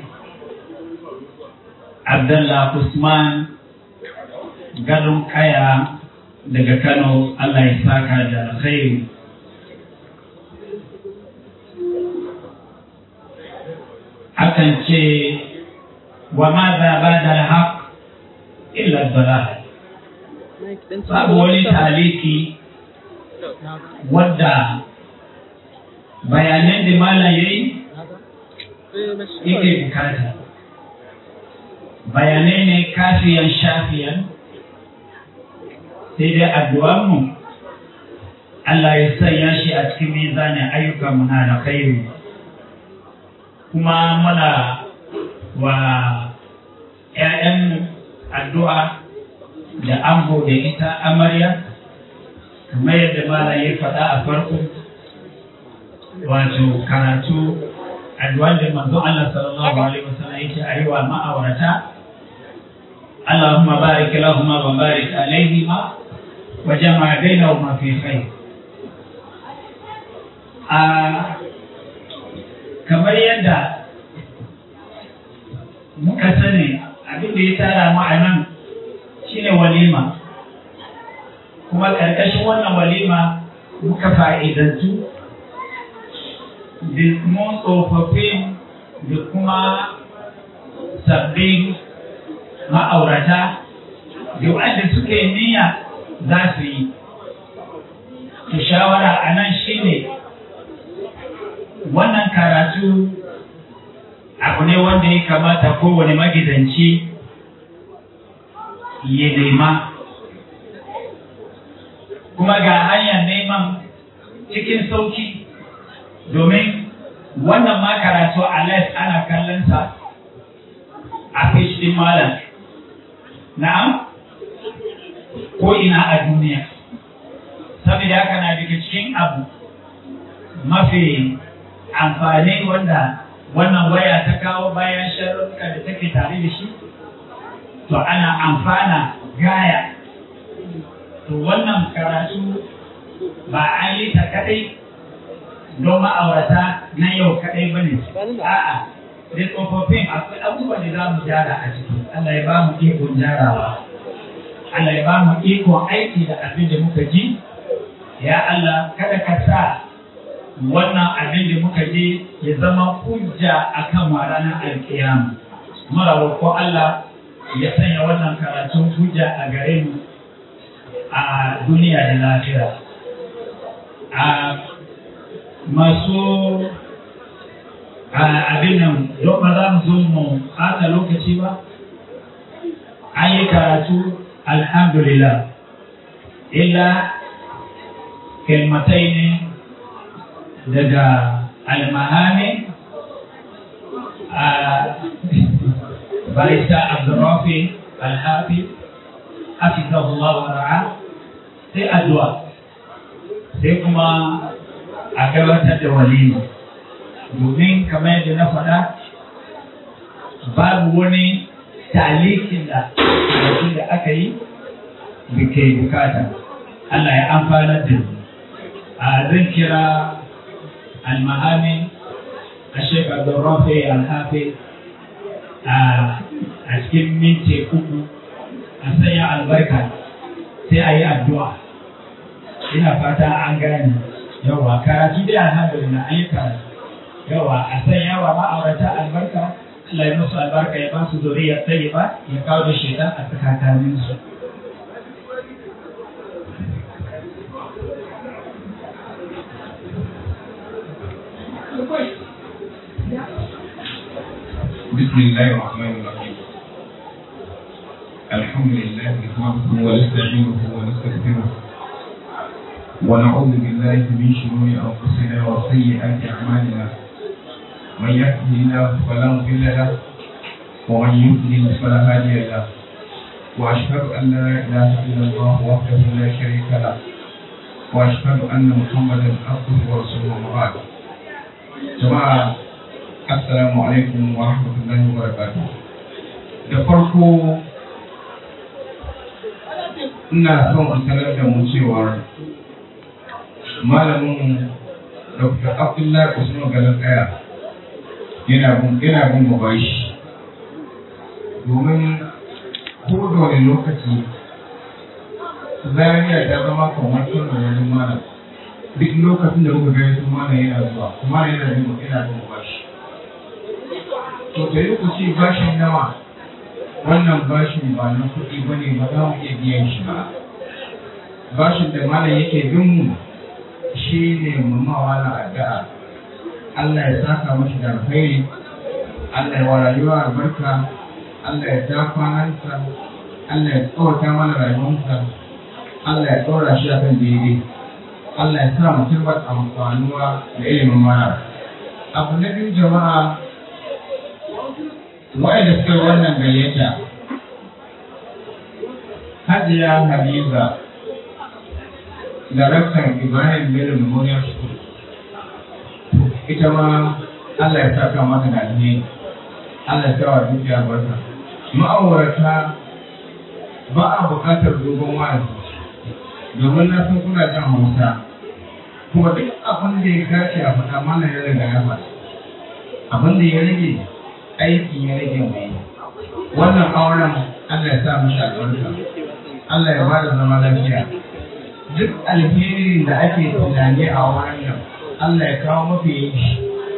Abdullah Usman Gadon Kaya daga Kano. Allah ya saka da alkhairi. Akan ce wa ma za ba da haƙ illa dalal. Babu wani taliki wadda bayanan da malam yayi yake bukata. Bayanai ne kafiyan shafiyan, sai dai addu'anmu Allah ya sanya shi a cikin mizanin ayyukanmu na alkhairi. Kuma muna wa ‘ya'yan addu'a da ango da ita amarya, kamar yadda malam ya faɗa a farko, wato karatu addu'ar da manzon Allah sallallahu alaihi wasallam yake ayiwa ma'aurata Allahumma barik lahumma wa barik alaihima wa jama'a bainahuma fi khair. Kamar yadda muka sani abin da ya tara mu a nan shine walima, kuma ƙarƙashin wannan walima muka fa'idantu da mun tsofaffin da kuma sabbin ma'aurata da wanda suke niyya za su yi. Shawara a nan shine wannan karatu abu ne wanda ya kamata kowane magidanci ya nema, kuma ga hanyar neman cikin sauki, domin wannan ma karatu a live ana kallonsa a page din malam. Na'am, ko ina a duniya. Saboda haka na daga cikin abu mafi amfani wanda wannan waya ta kawo bayan sharuɗa da take tare da shi, to ana amfana gaya. To wannan karatu ba an yi ta kadai don ma'aurata na yau kadai ba ne, a'a, da tsofaffin akwai abubuwan da za mu gyara a ciki. Allah ya ba mu ikon gyarawa, Allah ya ba mu ikon aiki da abin da muka ji. Ya Allah, kada ka sa wannan abin da muka ji ya zama hujja akan ranar alkiyama. Muna roƙo Allah ya sanya wannan karatun hujja a gare mu a duniya da lafiya. A masu abin nan, don ba za mu zo mu haka lokaci ba, an yi karatu alhamdulillah, illa kalmatai ne daga almahani a barista Abdurrafi Alhafi hafizahullah wa ra'a, sai addu'a, sai kuma a gabatar da walima, domin kamar yadda na faɗa babu wani talikin da aka yi da ke bukata. Allah ya amfana da mu. Zan kira almahami a Sheikh Abdurrafi Alhafi a cikin minti 3 a sanya albarka, sai a yi addu'a. Ina fata an gane. Yawa, karatu dai alhamdulillah an yi karatu. Yawa, a sanya wa ma'aurata albarka, Allah ya musu albarka, ya ba su zuriya tayyiba, ya kawo da shaitan a tsakanin su. بسم الله الرحمن الرحيم. الحمد لله نحمده ونستعينه ونستغفره ونعوذ بالله من شرور انفسنا وسيئات اعمالنا. من يهده الله فلا مضل له ومن يضلل فلا هادي له. واشهد ان لا اله الا الله وحده لا شريك له واشهد ان محمدا عبده ورسوله. بعد جماعه Assalamu alaikum wa rahmatullahi wa barakatuh. Da farko ina son in sanar da mu cewa malamin Dr. Abdullahi Usman Galan Kaya yana bin mu bashi, domin ko da wani lokaci Zaria ta zama kamar sunan wani malam. Duk lokacin da muka gaya su malam yana zuwa, kuma yana bin mu bashi. To da yi ku ce bashin nawa, wannan bashin ba na kuɗi ba ne, ba za mu iya biyan shi ba. Bashin da malam yake bin mu shi ne mamawa na addu'a. Allah ya saka mashi da alkhairi, Allah ya wa rayuwa albarka, Allah ya ja kwanansa, Allah ya tsawata mana rayuwarsa, Allah ya tsora shi a kan daidai, Allah ya sa mu tabbat amfanuwa da ilimin mana. Abu na biyu jama'a, waɗanda suka yi wannan gayyata, Hajiya Hadiza, Daraktan Ibrahim Bello Memorial School, ita ma Allah ya saka maka da alheri, Allah ya sa wa dukiya barka. Ma'aurata ba a buƙatar dogon wa'azi, domin na san kuna jan Hausa, kuma duk abin da ya dace a faɗa mana ya riga ya faɗa. Abin da ya rage aiki ya rage mai. Wannan auren Allah ya sa mishi albarka, Allah ya bada zama lafiya. Duk alherin da ake tunani a auren nan Allah ya kawo mafi yin shi.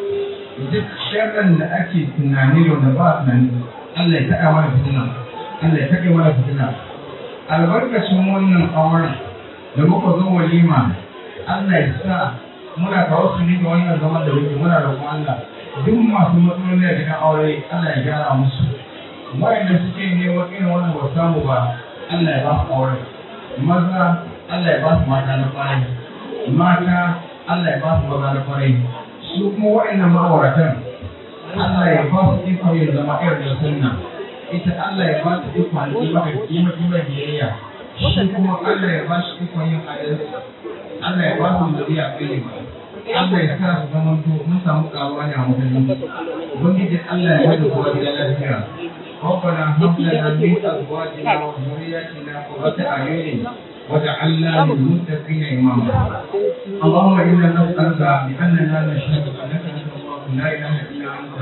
Duk sharrin da ake tunani da wanda ba tunani Allah ya taɓa mana fitina, Allah ya taɓa mana fitina. Albarkacin wannan auren da muka zo walima, Allah ya sa muna kawo su ne da wannan zaman da muke, muna roƙon Allah duk masu matsaloli a gidan aure Allah ya gyara musu. Wa'anda suke neman irin wannan ba samu ba Allah ya ba su aure. Maza Allah ya ba su mata na kwarai, mata Allah ya ba su maza na kwarai. Su kuma wa'annan ma'auratan Allah ya ba su ikon yin zama irin da sunna. Ita Allah ya ba su ikon yi maka kima biyayya. Shi kuma Allah ya ba su ikon yin adalci. Allah ya ba su zuriya kai ba. Allah ya sa su zama to mun samu karuwa ne a musulunci. Ubangiji Allah ya bada kowa gida lafiya. ربنا هب لنا من ازواجنا وذرياتنا قرة اعين وجعلنا للمتقين اماما. اللهم انا نسالك باننا نشهد انك انت الله لا اله الا انت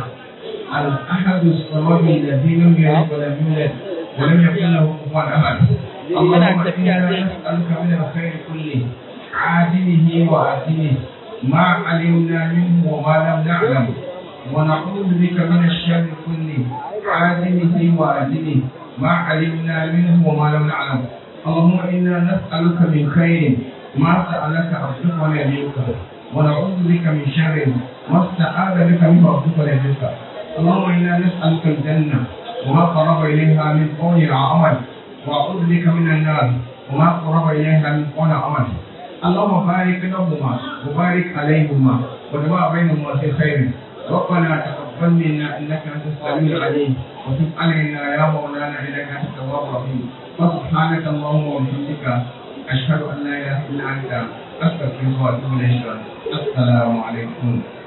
الاحد الصمد الذي لم يلد ولم يولد ولم يكن له كفوا احد. اللهم انا نسالك من الخير كله عاجله واجله ما علمنا منه وما لم نعلم، ونعوذ بك من الشر كله عاجله وآجله ما علمنا منه وما لم نعلم. اللهم إنا نسألك من خير ما سألك عبدك ونبيك، ونعوذ بك من شر ما استعاذ بك منه عبدك ونبيك. اللهم إنا نسألك الجنة وما قرب إليها من قول عمل، وأعوذ بك من النار وما قرب إليها من قول عمل. اللهم بارك لهما وبارك عليهما وجمع بينهما في خير. ربنا تقبل منا انك انت السميع العليم وتب علينا يا مولانا انك انت التواب الرحيم. فسبحانك اللهم وبحمدك اشهد ان لا اله الا انت استغفرك واتوب اليك. السلام عليكم.